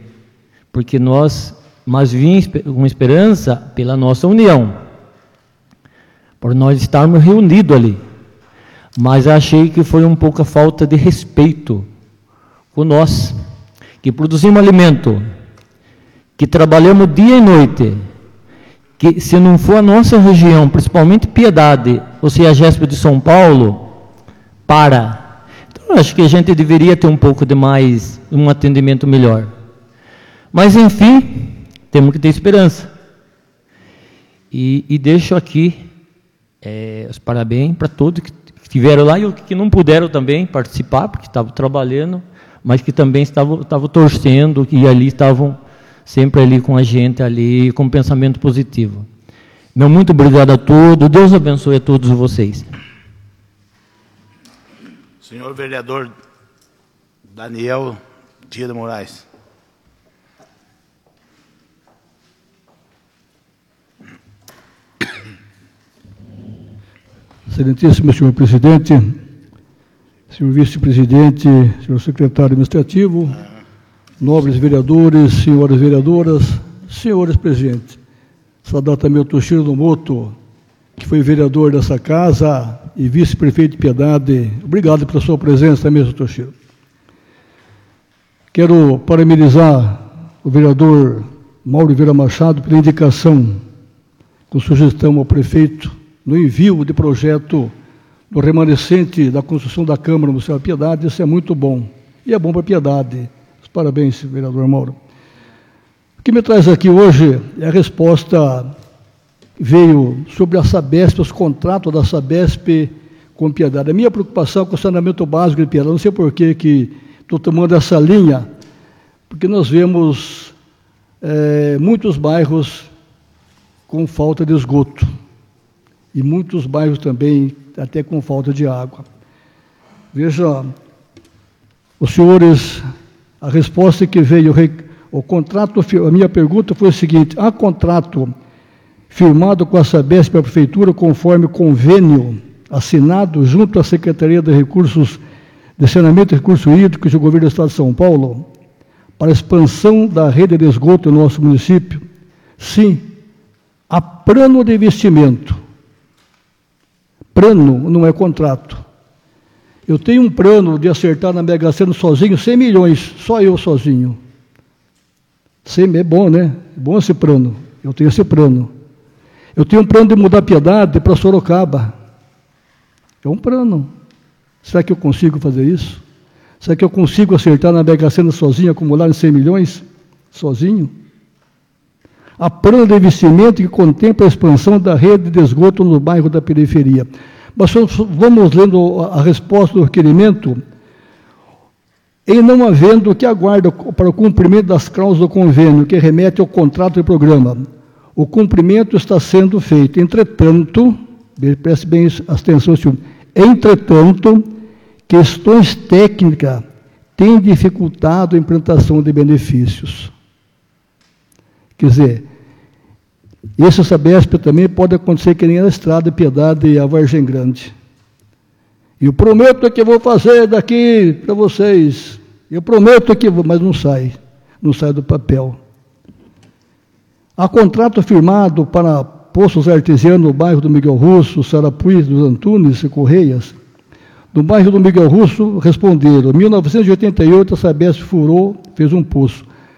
mas vim com esperança pela nossa união, por nós estarmos reunidos ali. Mas achei que foi um pouco a falta de respeito com nós, que produzimos alimento, que trabalhamos dia e noite, que se não for a nossa região, principalmente Piedade, ou seja, a GESP de São Paulo, para. Então, acho que a gente deveria ter um pouco de mais, um atendimento melhor. Mas, enfim, temos que ter esperança. E deixo aqui os parabéns para todos que estiveram lá e os que não puderam também participar, porque estavam trabalhando, mas que também estavam torcendo e ali estavam sempre ali com a gente, ali com pensamento positivo. Meu muito obrigado a todos, Deus abençoe a todos vocês. Senhor vereador Daniel Dias de Moraes. Excelentíssimo senhor presidente, senhor vice-presidente, senhor secretário administrativo, nobres vereadores, senhoras vereadoras, senhores presidentes, saudar também o Toshiro Nomoto, que foi vereador dessa casa e vice-prefeito de Piedade. Obrigado pela sua presença também, senhor Toshiro. Quero parabenizar o vereador Mauro Oliveira Machado pela indicação com sugestão ao prefeito no envio de projeto do remanescente da construção da Câmara Municipal de Piedade. Isso é muito bom, e é bom para Piedade. Parabéns, vereador Mauro. O que me traz aqui hoje é a resposta que veio sobre a Sabesp, os contratos da Sabesp com Piedade. A minha preocupação com o saneamento básico de Piedade, não sei por que estou tomando essa linha, porque nós vemos muitos bairros com falta de esgoto, e muitos bairros também até com falta de água. Veja, os senhores, a resposta que veio, o contrato, a minha pergunta foi o seguinte: há contrato firmado com a Sabesp e a Prefeitura conforme convênio assinado junto à Secretaria de Recursos de Saneamento e Recursos Hídricos do Governo do Estado de São Paulo para a expansão da rede de esgoto no nosso município? Sim, há plano de investimento. Plano não é contrato. Eu tenho um plano de acertar na Mega Sena sozinho 100 milhões, só eu sozinho. É bom, né? É bom esse plano. Eu tenho esse plano. Eu tenho um plano de mudar Piedade para Sorocaba. É um plano. Será que eu consigo fazer isso? Será que eu consigo acertar na Mega Sena sozinho, acumular em 100 milhões sozinho? Há plano de investimento que contempla a expansão da rede de esgoto no bairro da periferia. Mas vamos lendo a resposta do requerimento. Em não havendo o que aguarda para o cumprimento das cláusulas do convênio, que remete ao contrato de programa, o cumprimento está sendo feito. Entretanto, preste bem atenção, senhor, entretanto, questões técnicas têm dificultado a implantação de benefícios. Quer dizer, esse Sabesp também pode acontecer que nem a Estrada Piedade e a Vargem Grande. Eu prometo que vou fazer daqui para vocês. Eu prometo que vou, mas não sai do papel. Há contrato firmado para poços artesianos no bairro do Miguel Russo, Sarapuí, dos Antunes e Correias. No bairro do Miguel Russo, responderam: em 1988 a Sabesp furou, fez um poço.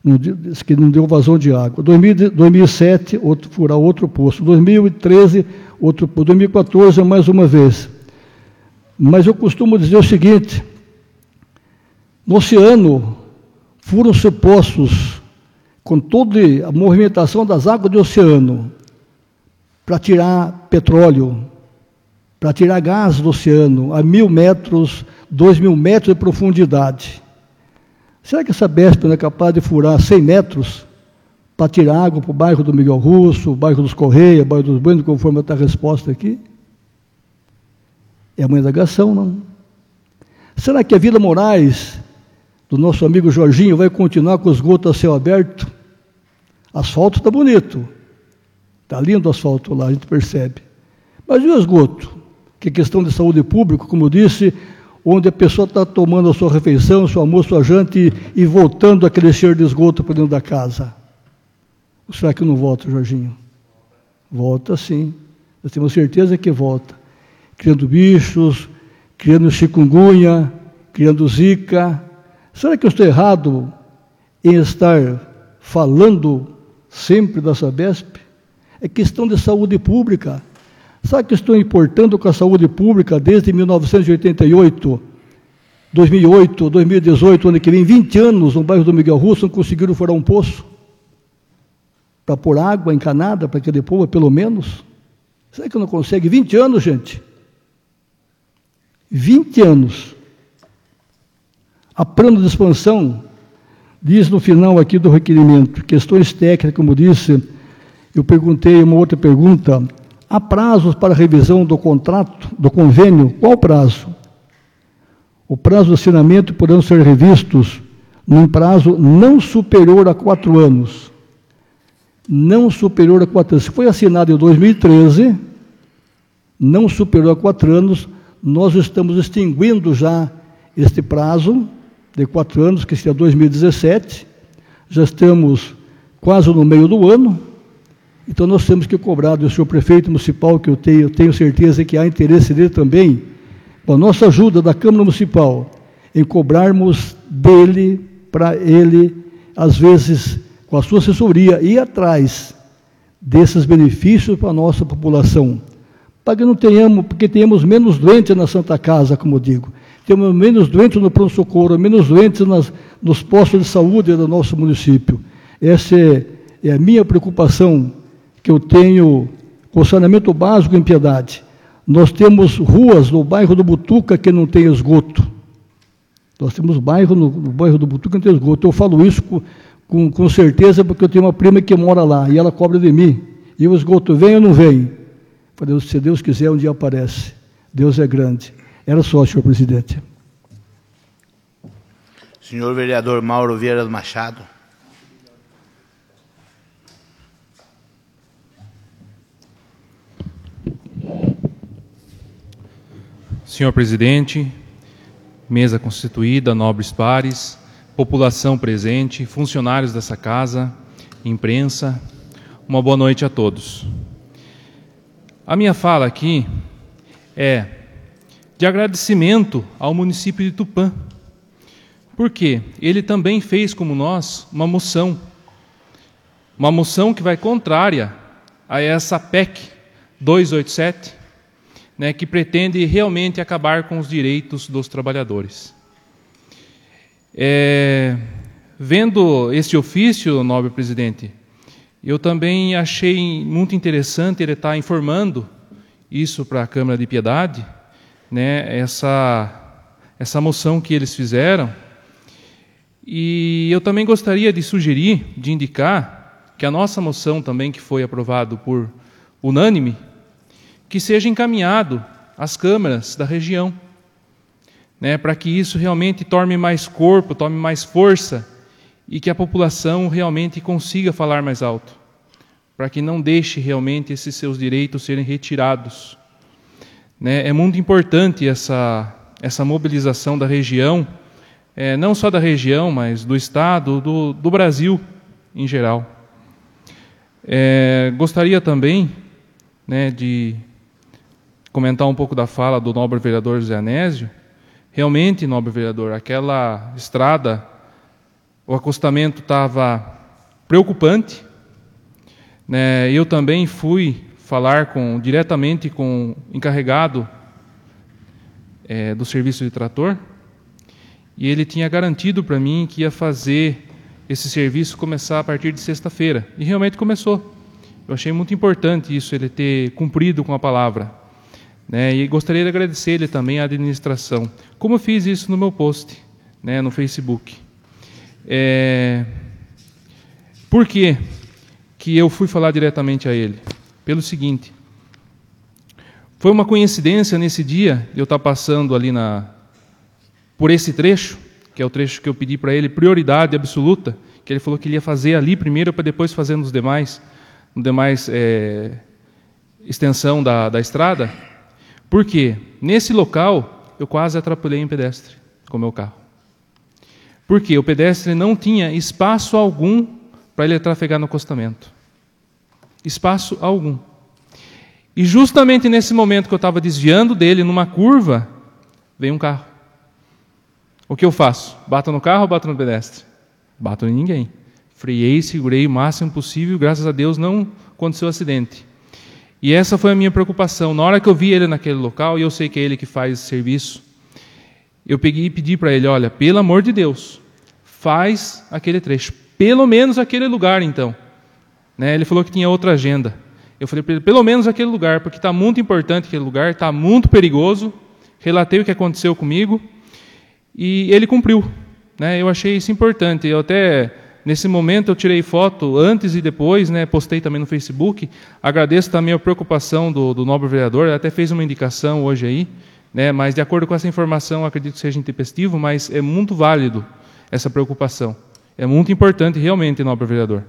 Diz que não deu vazão de água. 2007, furar outro poço. 2013, outro poço. 2014, mais uma vez. Mas eu costumo dizer o seguinte: no oceano, furam-se poços com toda a movimentação das águas do oceano para tirar petróleo, para tirar gás do oceano a 1.000 metros, 2.000 metros de profundidade. Será que essa Sabesp não é capaz de furar 100 metros para tirar água para o bairro do Miguel Russo, bairro dos Correia, bairro dos Buenos, conforme está a resposta aqui? É uma indagação, não? Será que a Vila Moraes, do nosso amigo Jorginho, vai continuar com o esgoto a céu aberto? Asfalto está bonito, está lindo o asfalto lá, a gente percebe. Mas e o esgoto? Que é questão de saúde pública, como eu disse, onde a pessoa está tomando a sua refeição, seu almoço, sua janta e voltando aquele cheiro de esgoto para dentro da casa. Ou será que não volta, Jorginho? Volta sim, nós temos certeza que volta. Criando bichos, criando chikungunya, criando zika. Será que eu estou errado em estar falando sempre da Sabesp? É questão de saúde pública. Sabe que eu estou importando com a saúde pública desde 1988, 2008, 2018, ano que vem, 20 anos no bairro do Miguel Russo, não conseguiram furar um poço para pôr água encanada para aquele povo, pelo menos? Será que não consegue? 20 anos, gente. 20 anos. A plano de expansão diz no final aqui do requerimento, questões técnicas, como disse, eu perguntei uma outra pergunta, há prazos para revisão do contrato, do convênio? Qual o prazo? O prazo de assinamento poderão ser revistos num prazo não superior a 4 anos. Não superior a 4 anos. Se foi assinado em 2013, não superior a 4 anos, nós estamos extinguindo já este prazo de 4 anos, que seria 2017, já estamos quase no meio do ano, então nós temos que cobrar do senhor prefeito municipal, que eu tenho certeza que há interesse dele também, com a nossa ajuda da Câmara Municipal, em cobrarmos dele, para ele, às vezes, com a sua assessoria, ir atrás desses benefícios para a nossa população, para que não tenhamos, porque tenhamos menos doentes na Santa Casa, como eu digo, temos menos doentes no pronto-socorro, menos doentes nos postos de saúde do nosso município. Essa é a minha preocupação que eu tenho com o saneamento básico em Piedade. Nós temos ruas no bairro do Butuca que não tem esgoto. Nós temos bairro no bairro do Butuca que não tem esgoto. Eu falo isso com certeza porque eu tenho uma prima que mora lá e ela cobra de mim. E o esgoto vem ou não vem? Falei, se Deus quiser, um dia aparece. Deus é grande. Era só, senhor presidente. Senhor vereador Mauro Vieira Machado. Senhor presidente, mesa constituída, nobres pares, população presente, funcionários dessa casa, imprensa, uma boa noite a todos. A minha fala aqui é de agradecimento ao município de Tupã, porque ele também fez, como nós, uma moção que vai contrária a essa PEC 287, né, que pretende realmente acabar com os direitos dos trabalhadores. Vendo este ofício, nobre presidente, eu também achei muito interessante ele estar informando isso para a Câmara de Piedade, né, essa moção que eles fizeram. E eu também gostaria de sugerir, de indicar, que a nossa moção também, que foi aprovada por unânime, que seja encaminhado às câmaras da região, né, para que isso realmente tome mais corpo, tome mais força, e que a população realmente consiga falar mais alto, para que não deixe realmente esses seus direitos serem retirados. Né, é muito importante essa mobilização da região, não só da região, mas do Estado, do Brasil em geral. Gostaria também, né, de comentar um pouco da fala do nobre vereador José Anésio. Realmente, nobre vereador, aquela estrada o acostamento estava preocupante, né? Eu também fui falar diretamente com o encarregado do serviço de trator, e ele tinha garantido para mim que ia fazer esse serviço começar a partir de sexta-feira, e realmente começou. Eu achei muito importante isso, ele ter cumprido com a palavra, né? E gostaria de agradecer ele também à administração, como eu fiz isso no meu post, né, no Facebook. Por que eu fui falar diretamente a ele? Pelo seguinte: foi uma coincidência nesse dia de eu estar passando ali por esse trecho, que é o trecho que eu pedi para ele prioridade absoluta, que ele falou que ele ia fazer ali primeiro para depois fazer nos demais extensão da estrada. Por quê? Nesse local eu quase atropelei um pedestre com o meu carro. Por quê? O pedestre não tinha espaço algum para ele trafegar no acostamento. Espaço algum. E justamente nesse momento que eu estava desviando dele numa curva, veio um carro. O que eu faço? Bato no carro ou bato no pedestre? Bato em ninguém. Freiei, segurei o máximo possível, graças a Deus não aconteceu acidente. E essa foi a minha preocupação. Na hora que eu vi ele naquele local, e eu sei que é ele que faz esse serviço, eu peguei e pedi para ele: olha, pelo amor de Deus, faz aquele trecho, pelo menos aquele lugar então. Né? Ele falou que tinha outra agenda. Eu falei para ele: pelo menos aquele lugar, porque está muito importante aquele lugar, está muito perigoso. Relatei o que aconteceu comigo, e ele cumpriu. Né? Eu achei isso importante. Eu até, nesse momento, eu tirei foto antes e depois, né? Postei também no Facebook. Agradeço também a preocupação do nobre vereador, ele até fez uma indicação hoje aí, né? Mas, de acordo com essa informação, acredito que seja intempestivo, mas é muito válido essa preocupação. É muito importante, realmente, nobre vereador.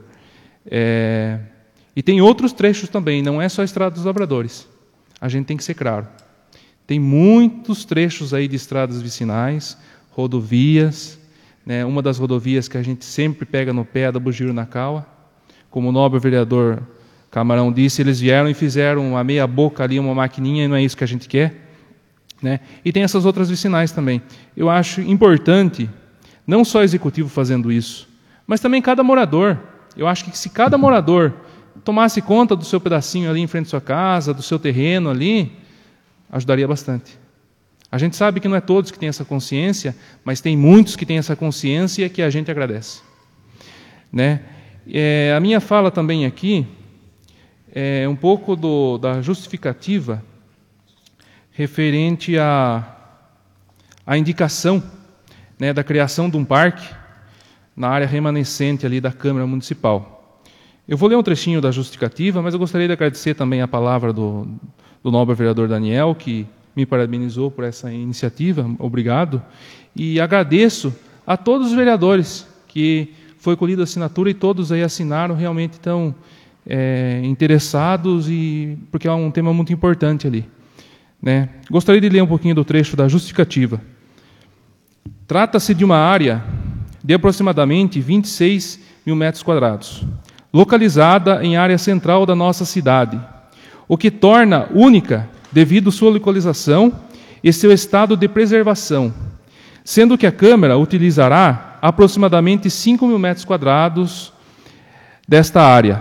E tem outros trechos também, não é só a Estrada dos Lavradores. A gente tem que ser claro. Tem muitos trechos aí de estradas vicinais, rodovias, né? Uma das rodovias que a gente sempre pega no pé é da Bugiro Nakawa. Como o nobre vereador Camarão disse, eles vieram e fizeram a meia boca ali, uma maquininha, e não é isso que a gente quer. Né? E tem essas outras vicinais também. Eu acho importante, não só o executivo fazendo isso, mas também cada morador. Eu acho que se cada morador tomasse conta do seu pedacinho ali em frente à sua casa, do seu terreno ali, ajudaria bastante. A gente sabe que não é todos que têm essa consciência, mas tem muitos que têm essa consciência que a gente agradece. Né? A minha fala também aqui é um pouco da justificativa referente à indicação, né, da criação de um parque na área remanescente ali da Câmara Municipal. Eu vou ler um trechinho da justificativa, mas eu gostaria de agradecer também a palavra do nobre vereador Daniel, que me parabenizou por essa iniciativa, obrigado. E agradeço a todos os vereadores que foi colhida a assinatura e todos aí assinaram, realmente estão interessados, porque é um tema muito importante ali. Né? Gostaria de ler um pouquinho do trecho da justificativa. Trata-se de uma área de aproximadamente 26 mil metros quadrados, localizada em área central da nossa cidade, o que torna única devido à sua localização e seu estado de preservação, sendo que a Câmara utilizará aproximadamente 5 mil metros quadrados desta área.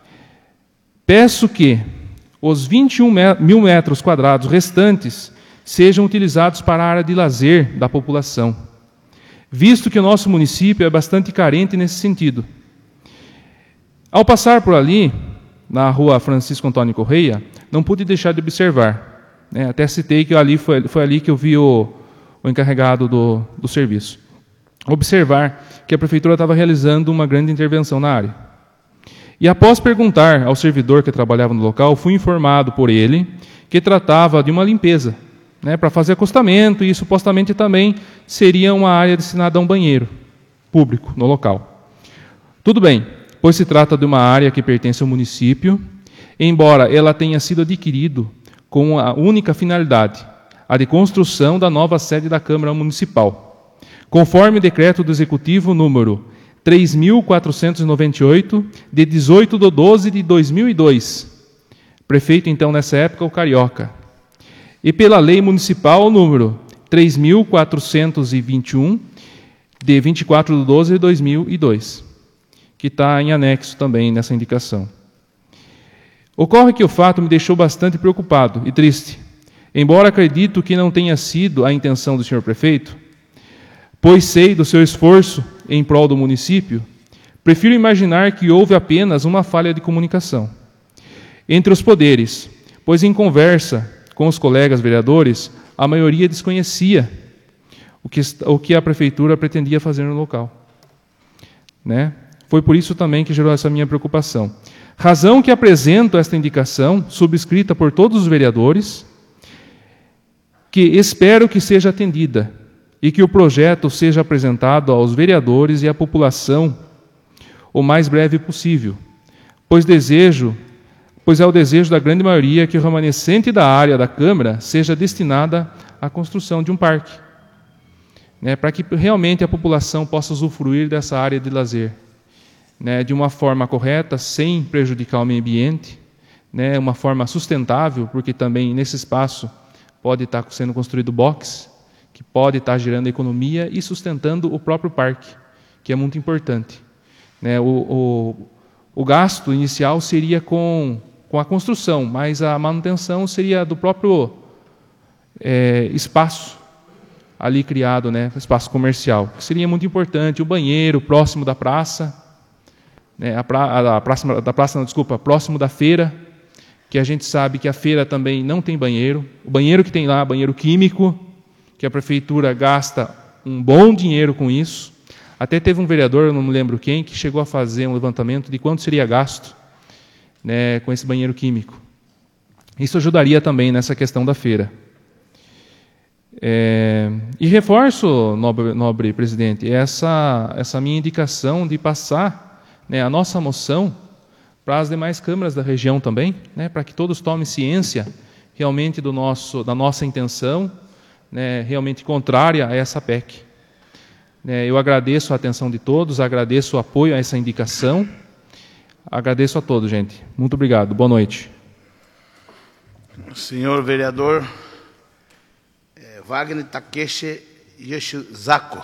Peço que os 21 mil metros quadrados restantes sejam utilizados para a área de lazer da população, visto que o nosso município é bastante carente nesse sentido. Ao passar por ali, na rua Francisco Antônio Correia, não pude deixar de observar. Né? Até citei que ali foi ali que eu vi o encarregado do serviço. Observar que a prefeitura estava realizando uma grande intervenção na área. E após perguntar ao servidor que trabalhava no local, fui informado por ele que tratava de uma limpeza, né, para fazer acostamento, e supostamente também seria uma área destinada a um banheiro público no local. Tudo bem, pois se trata de uma área que pertence ao município, embora ela tenha sido adquirida com a única finalidade, a de construção da nova sede da Câmara Municipal, conforme o decreto do Executivo número 3.498, de 18/12/2002, prefeito então nessa época o Carioca, e pela Lei Municipal número 3.421, de 24/12/2002, que está em anexo também nessa indicação. Ocorre que o fato me deixou bastante preocupado e triste, embora acredito que não tenha sido a intenção do senhor prefeito, pois sei do seu esforço em prol do município, prefiro imaginar que houve apenas uma falha de comunicação entre os poderes, pois em conversa com os colegas vereadores, a maioria desconhecia o que a prefeitura pretendia fazer no local. Né? Foi por isso também que gerou essa minha preocupação. Razão que apresento esta indicação, subscrita por todos os vereadores, que espero que seja atendida e que o projeto seja apresentado aos vereadores e à população o mais breve possível, pois é o desejo da grande maioria que o remanescente da área da Câmara seja destinada à construção de um parque, né, para que realmente a população possa usufruir dessa área de lazer, né, de uma forma correta, sem prejudicar o meio ambiente, né, uma forma sustentável, porque também nesse espaço pode estar sendo construído box, que pode estar gerando economia e sustentando o próprio parque, que é muito importante. Né, o gasto inicial seria com a construção, mas a manutenção seria do próprio espaço ali criado, né, espaço comercial, que seria muito importante. O banheiro próximo da praça, né, próximo da feira, que a gente sabe que a feira também não tem banheiro. O banheiro que tem lá, banheiro químico, que a prefeitura gasta um bom dinheiro com isso. Até teve um vereador, eu não me lembro quem, que chegou a fazer um levantamento de quanto seria gasto, né, com esse banheiro químico. Isso ajudaria também nessa questão da feira. E reforço, nobre presidente, essa minha indicação de passar, né, a nossa moção para as demais câmaras da região também, né, para que todos tomem ciência realmente da nossa intenção, né, realmente contrária a essa PEC. Eu agradeço a atenção de todos, agradeço o apoio a essa indicação, agradeço a todos, gente. Muito obrigado, boa noite. Senhor vereador Wagner Takeshi Yoshizako.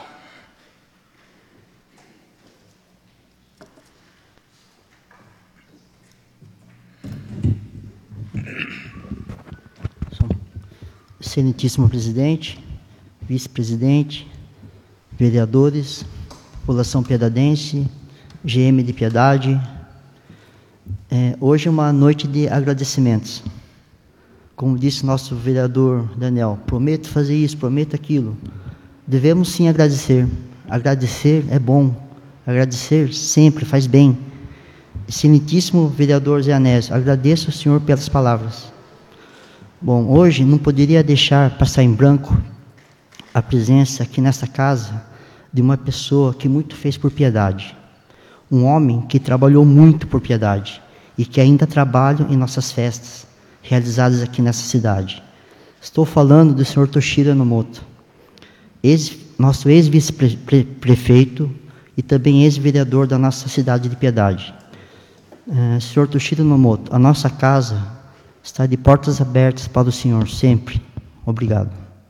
Excelentíssimo presidente, vice-presidente, vereadores, população piedadense, GM de Piedade. Hoje é uma noite de agradecimentos. Como disse nosso vereador Daniel, prometo fazer isso, prometo aquilo. Devemos sim agradecer. Agradecer é bom. Agradecer sempre faz bem. Excelentíssimo vereador Zé Anésio, agradeço ao senhor pelas palavras. Bom, hoje não poderia deixar passar em branco a presença aqui nessa casa de uma pessoa que muito fez por Piedade. Um homem que trabalhou muito por Piedade e que ainda trabalha em nossas festas realizadas aqui nessa cidade. Estou falando do senhor Toshiro Enomoto, nosso ex-vice-prefeito e também ex-vereador da nossa cidade de Piedade. Senhor Toshiro Enomoto, a nossa casa está de portas abertas para o senhor sempre. Obrigado.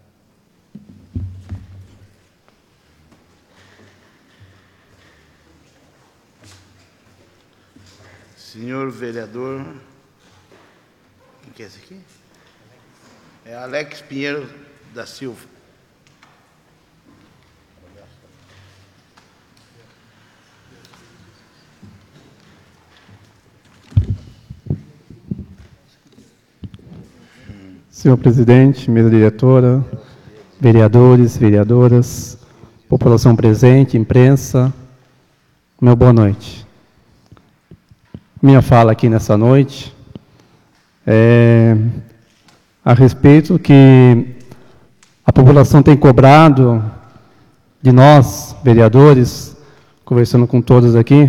Senhor vereador, quem que é esse aqui? É Alex Pinheiro da Silva. Senhor presidente, mesa diretora, vereadores, vereadoras, população presente, imprensa, meu boa noite. Minha fala aqui nessa noite é a respeito que a população tem cobrado de nós, vereadores, conversando com todos aqui,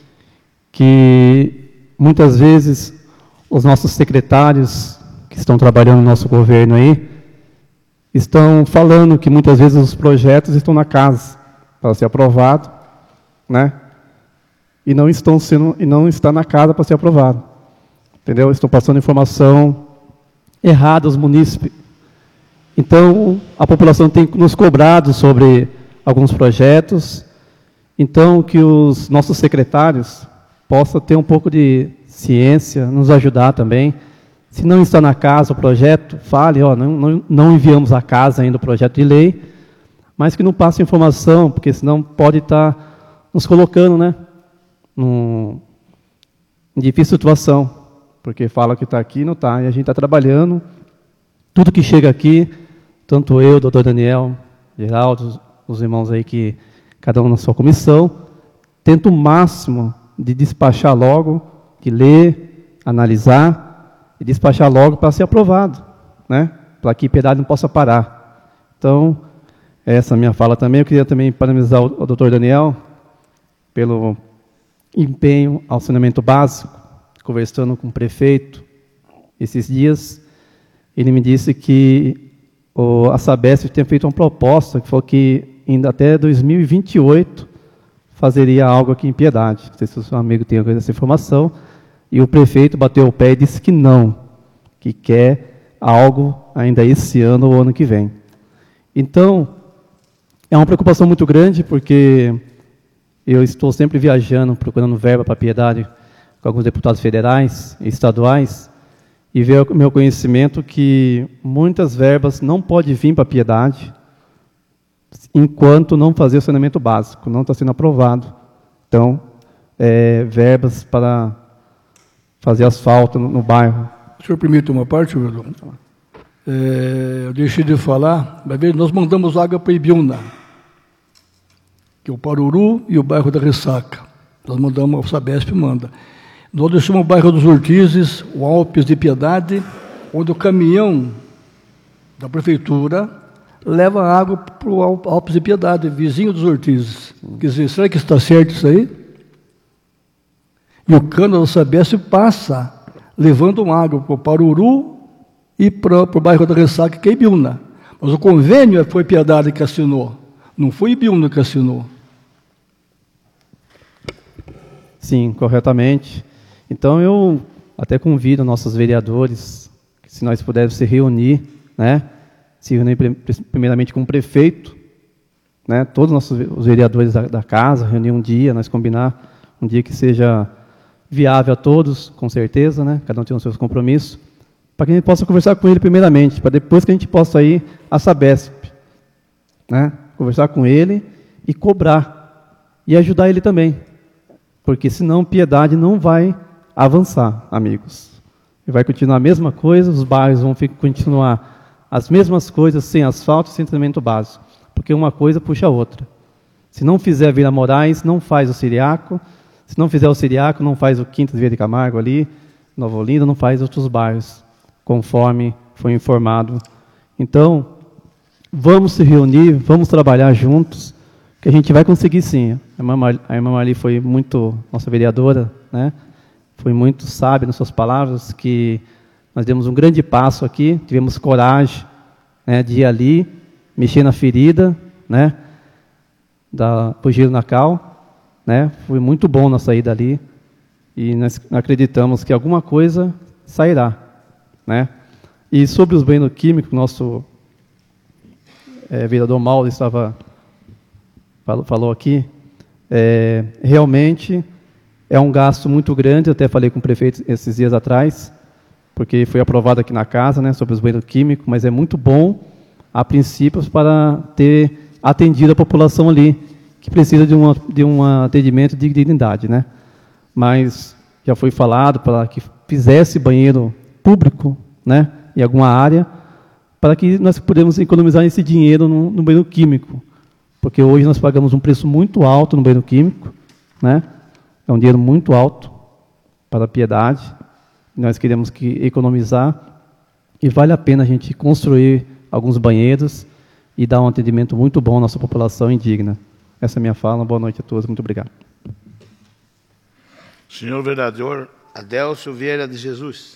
que muitas vezes os nossos secretários que estão trabalhando no nosso governo aí, estão falando que muitas vezes os projetos estão na casa para ser aprovado, né? E não está na casa para ser aprovado. Entendeu? Estão passando informação errada aos munícipes. Então, a população tem nos cobrado sobre alguns projetos. Então, que os nossos secretários possam ter um pouco de ciência, nos ajudar também. Se não está na casa o projeto, fale, ó, não enviamos à casa ainda o projeto de lei, mas que não passe informação, porque senão pode estar nos colocando, né, em difícil situação, porque fala que está aqui e não está, e a gente está trabalhando, tudo que chega aqui, tanto eu, doutor Daniel, Geraldo, os irmãos aí que cada um na sua comissão, tenta o máximo de despachar logo, de ler, analisar, e despachar logo para ser aprovado, né? Para que Piedade não possa parar. Então, essa é a minha fala também. Eu queria também parabenizar o doutor Daniel pelo empenho ao saneamento básico, conversando com o prefeito esses dias. Ele me disse que a Sabesp tinha feito uma proposta, que falou que ainda até 2028 fazeria algo aqui em Piedade. Não sei se o seu amigo tem essa informação. E o prefeito bateu o pé e disse que não, que quer algo ainda esse ano ou ano que vem. Então, é uma preocupação muito grande, porque eu estou sempre viajando, procurando verba para Piedade com alguns deputados federais e estaduais, e veio o meu conhecimento que muitas verbas não podem vir para Piedade enquanto não fazer o saneamento básico, não está sendo aprovado. Então, verbas para fazer asfalto no bairro. O senhor permite uma parte, vereador? Eu deixei de falar, mas nós mandamos água para Ibiúna, que é o Paruru e o bairro da Ressaca. Nós mandamos, a Sabesp manda. Nós deixamos o bairro dos Ortizes, o Alpes de Piedade, onde o caminhão da prefeitura leva água para o Alpes de Piedade, vizinho dos Ortizes. Quer dizer, será que está certo isso aí? E o cano da Sabesp passa levando água para o Paruru e para o bairro da Ressaca, que é Ibiúna. Mas o convênio foi Piedade que assinou, não foi Ibiúna que assinou. Sim, corretamente. Então, eu até convido nossos vereadores, que se nós pudermos se reunir, né, se reunir primeiramente com o prefeito, né, todos os vereadores da casa, reunir um dia, nós combinar um dia que seja viável a todos, com certeza, né, cada um tem os seus compromissos, para que a gente possa conversar com ele primeiramente, para depois que a gente possa ir à Sabesp, né, conversar com ele e cobrar, e ajudar ele também, porque senão Piedade não vai avançar, amigos. E vai continuar a mesma coisa, os bairros vão continuar as mesmas coisas, sem asfalto, sem saneamento básico, porque uma coisa puxa a outra. Se não fizer a Vila Moraes, não faz o Siriaco. Se não fizer o Siriaco, não faz o Quintas Via de Camargo ali, Nova Olinda, não faz outros bairros, conforme foi informado. Então, vamos se reunir, vamos trabalhar juntos, que a gente vai conseguir sim. A irmã Marli foi muito, nossa vereadora, né? Foi muito sábia nas suas palavras, que nós demos um grande passo aqui, tivemos coragem, né, de ir ali, mexer na ferida, né, do Giro Nacal, né, foi muito bom na saída ali, e nós acreditamos que alguma coisa sairá, né. E sobre os banheiros químicos, nosso vereador Mauro falou aqui, realmente é um gasto muito grande, eu até falei com o prefeito esses dias atrás, porque foi aprovado aqui na casa, né, sobre os banheiros químicos, mas é muito bom, a princípio, para ter atendido a população ali, que precisa de um atendimento de dignidade, né. Mas já foi falado para que fizesse banheiro público, né, em alguma área, para que nós pudéssemos economizar esse dinheiro no banheiro químico, porque hoje nós pagamos um preço muito alto no banheiro químico, né. É um dinheiro muito alto para a Piedade. Nós queremos economizar e vale a pena a gente construir alguns banheiros e dar um atendimento muito bom à nossa população indigna. Essa é a minha fala. Boa noite a todos. Muito obrigado. Senhor vereador Adélcio Vieira de Jesus.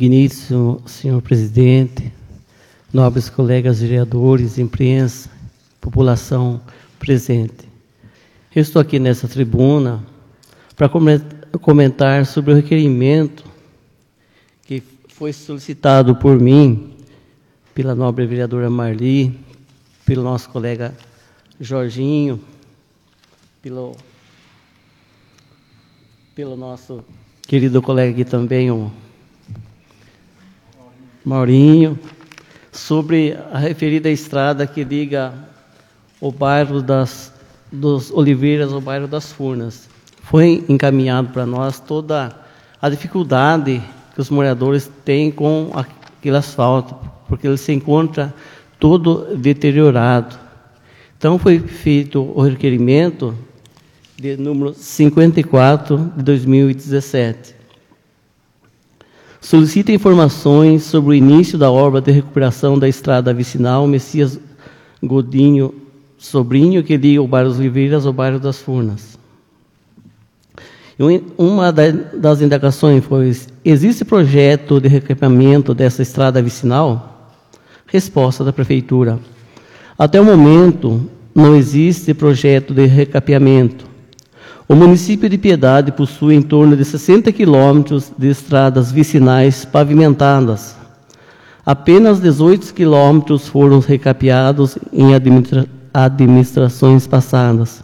Digníssimo senhor presidente, nobres colegas vereadores, imprensa, população presente. Eu estou aqui nessa tribuna para comentar sobre o requerimento que foi solicitado por mim, pela nobre vereadora Marli, pelo nosso colega Jorginho, pelo nosso querido colega aqui também, o Maurinho, sobre a referida estrada que liga o bairro dos Oliveiras ao bairro das Furnas. Foi encaminhado para nós toda a dificuldade que os moradores têm com aquele asfalto, porque ele se encontra todo deteriorado. Então, foi feito o requerimento de número 54 de 2017. Solicita informações sobre o início da obra de recuperação da estrada vicinal Messias Godinho Sobrinho, que liga o bairro das Oliveiras ao bairro das Furnas. Uma das indagações foi: existe projeto de recapeamento dessa estrada vicinal? Resposta da Prefeitura: até o momento, não existe projeto de recapeamento. O município de Piedade possui em torno de 60 quilômetros de estradas vicinais pavimentadas. Apenas 18 quilômetros foram recapeados em administrações passadas.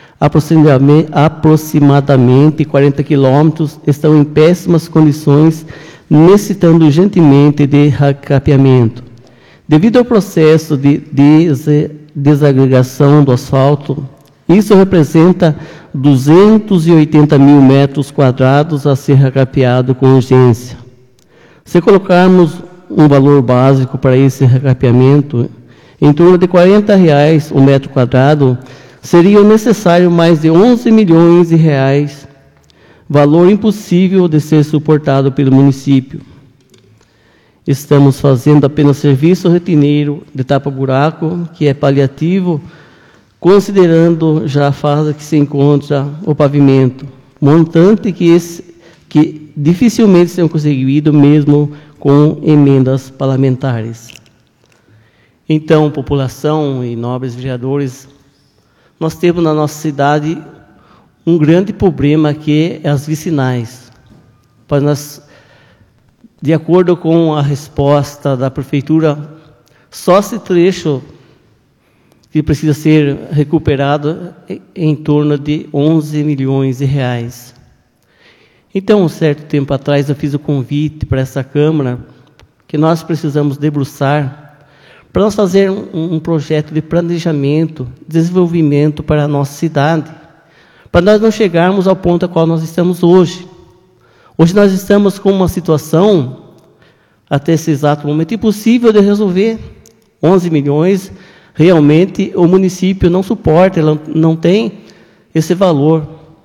Aproximadamente 40 quilômetros estão em péssimas condições, necessitando urgentemente de recapeamento. Devido ao processo de desagregação do asfalto, isso representa 280 mil metros quadrados a ser recapeado com urgência. Se colocarmos um valor básico para esse recapeamento, em torno de R$40 o metro quadrado, seria necessário mais de 11 milhões de reais, valor impossível de ser suportado pelo município. Estamos fazendo apenas serviço rotineiro de tapa-buraco, que é paliativo, considerando já a fase que se encontra o pavimento, montante que dificilmente serão conseguido mesmo com emendas parlamentares. Então, população e nobres vereadores, nós temos na nossa cidade um grande problema, que é as vicinais. Para nós, de acordo com a resposta da Prefeitura, só esse trecho que precisa ser recuperado em torno de 11 milhões de reais. Então, um certo tempo atrás, eu fiz o convite para essa Câmara que nós precisamos debruçar para nós fazer um projeto de planejamento, desenvolvimento para a nossa cidade, para nós não chegarmos ao ponto a qual nós estamos hoje. Hoje nós estamos com uma situação, até esse exato momento, impossível de resolver. 11 milhões, realmente o município não suporta, ele não tem esse valor.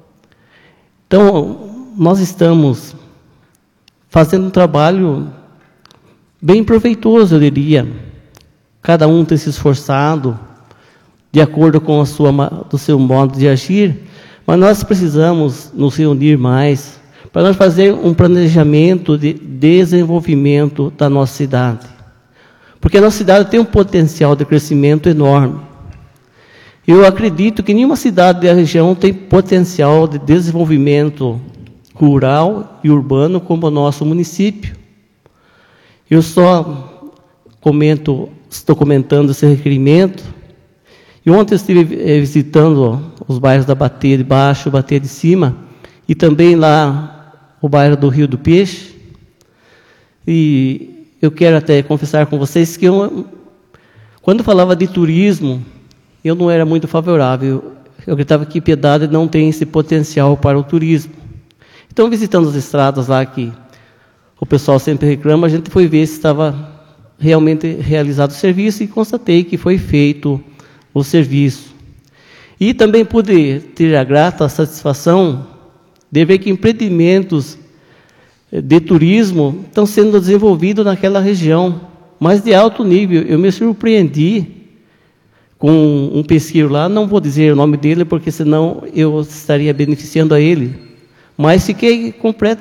Então, nós estamos fazendo um trabalho bem proveitoso, eu diria. Cada um tem se esforçado de acordo com do seu modo de agir, mas nós precisamos nos reunir mais para nós fazer um planejamento de desenvolvimento da nossa cidade. Porque a nossa cidade tem um potencial de crescimento enorme. Eu acredito que nenhuma cidade da região tem potencial de desenvolvimento rural e urbano como o nosso município. Eu estou comentando esse requerimento, e ontem eu estive visitando os bairros da Bateia de Baixo, Bateia de Cima, e também lá o bairro do Rio do Peixe. E eu quero até confessar com vocês que quando falava de turismo, eu não era muito favorável. Eu acreditava que Piedade não tem esse potencial para o turismo. Então, visitando as estradas lá que o pessoal sempre reclama, a gente foi ver se estava realmente realizado o serviço e constatei que foi feito o serviço. E também pude ter a grata satisfação de ver que empreendimentos de turismo estão sendo desenvolvidos naquela região, mas de alto nível. Eu me surpreendi com um pesqueiro lá, não vou dizer o nome dele, porque senão eu estaria beneficiando a ele, mas fiquei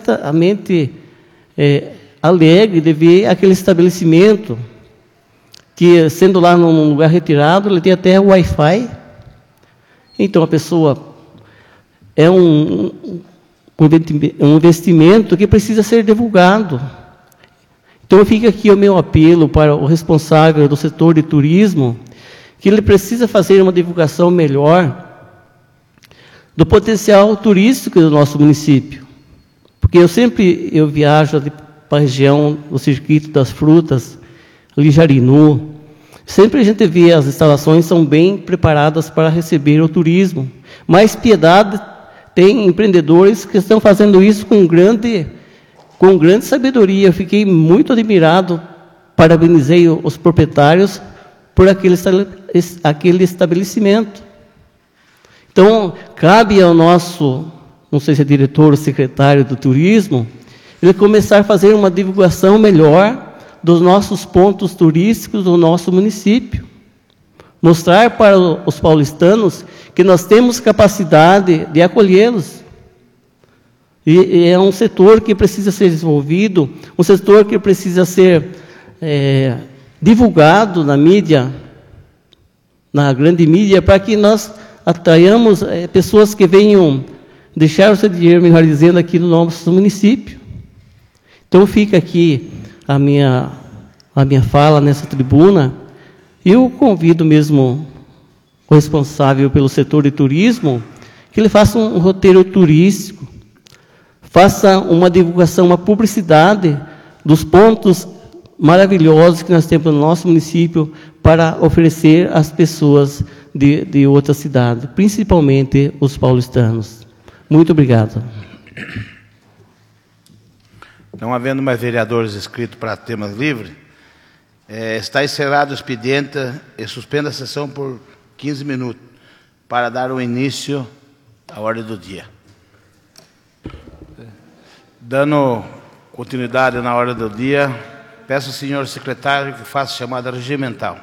completamente alegre de ver aquele estabelecimento que, sendo lá num lugar retirado, ele tem até Wi-Fi. Então, a pessoa é um investimento que precisa ser divulgado. Então, fica aqui o meu apelo para o responsável do setor de turismo, que ele precisa fazer uma divulgação melhor do potencial turístico do nosso município. Porque eu viajo para a região do Circuito das Frutas, ali Jarinu. Sempre a gente vê as instalações são bem preparadas para receber o turismo. Mas Piedade tem empreendedores que estão fazendo isso com grande sabedoria. Eu fiquei muito admirado, parabenizei os proprietários por aquele estabelecimento. Então, cabe ao nosso, não sei se é diretor ou secretário do turismo, ele começar a fazer uma divulgação melhor dos nossos pontos turísticos do nosso município. Mostrar para os paulistanos que nós temos capacidade de acolhê-los. E é um setor que precisa ser desenvolvido, um setor que precisa ser divulgado na mídia, na grande mídia, para que nós atraiamos pessoas que venham deixar o seu dinheiro, melhor dizendo, aqui no nosso município. Então, fica aqui a minha fala nessa tribuna. Eu convido mesmo o responsável pelo setor de turismo que ele faça um roteiro turístico, faça uma divulgação, uma publicidade dos pontos maravilhosos que nós temos no nosso município para oferecer às pessoas de outra cidade, principalmente os paulistanos. Muito obrigado. Não havendo mais vereadores inscritos para temas livres, está encerrado o expediente e suspenda a sessão por 15 minutos para dar o início à ordem do dia. Dando continuidade na ordem do dia, peço ao senhor secretário que faça a chamada regimental.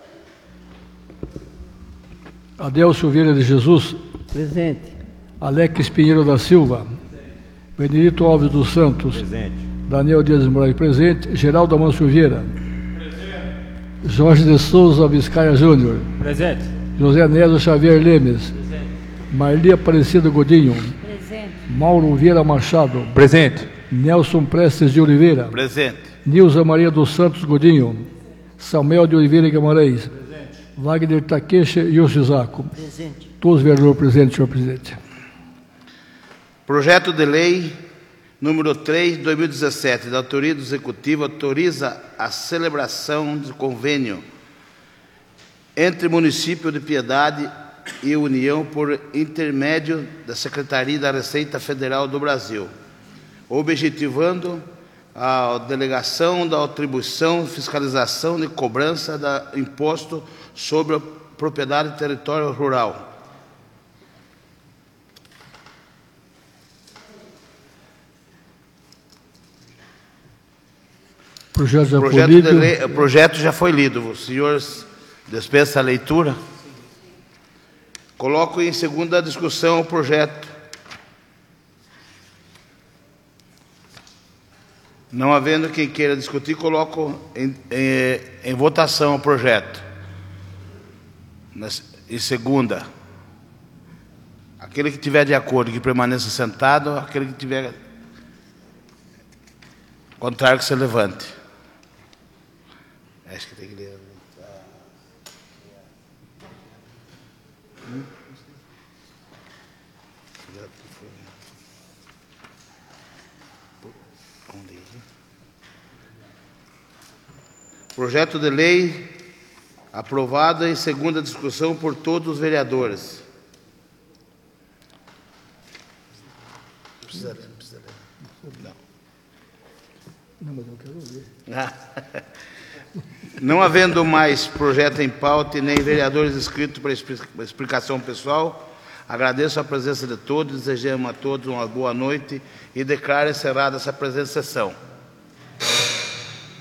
Adelcio Vieira de Jesus. Presente. Alex Pinheiro da Silva. Benedito Alves dos Santos. Presente. Daniel Dias de Moraes, presente. Geraldo Amâncio Vieira. Presente. Jorge de Souza Vizcaia Júnior. Presente. José Nélio Xavier Lemes. Presente. Marli Aparecida Godinho. Presente. Mauro Vieira Machado. Presente. Nelson Prestes de Oliveira. Presente. Nilza Maria dos Santos Godinho. Samuel de Oliveira Guimarães. Presente. Wagner Takeshi Yoshizaku. Presente. Todos vereadores presentes, senhor presidente. Projeto de lei número 3, 2017, da autoria do Executivo, autoriza a celebração de convênio entre município de Piedade e União por intermédio da Secretaria da Receita Federal do Brasil, objetivando a delegação da atribuição, fiscalização e cobrança do imposto sobre a propriedade e território rural. O projeto já foi lido. Os senhores dispensa a leitura? Coloco em segunda discussão o projeto. Não havendo quem queira discutir, coloco em votação o projeto. Em segunda. Aquele que tiver de acordo, que permaneça sentado. Aquele que tiver contrário, que se levante. Acho que tem que ler. Projeto de lei aprovado em segunda discussão por todos os vereadores. Precisa ler. Não, mas eu quero ler. Não havendo mais projeto em pauta e nem vereadores inscritos para explicação pessoal, agradeço a presença de todos, desejamos a todos uma boa noite e declaro encerrada essa presente sessão.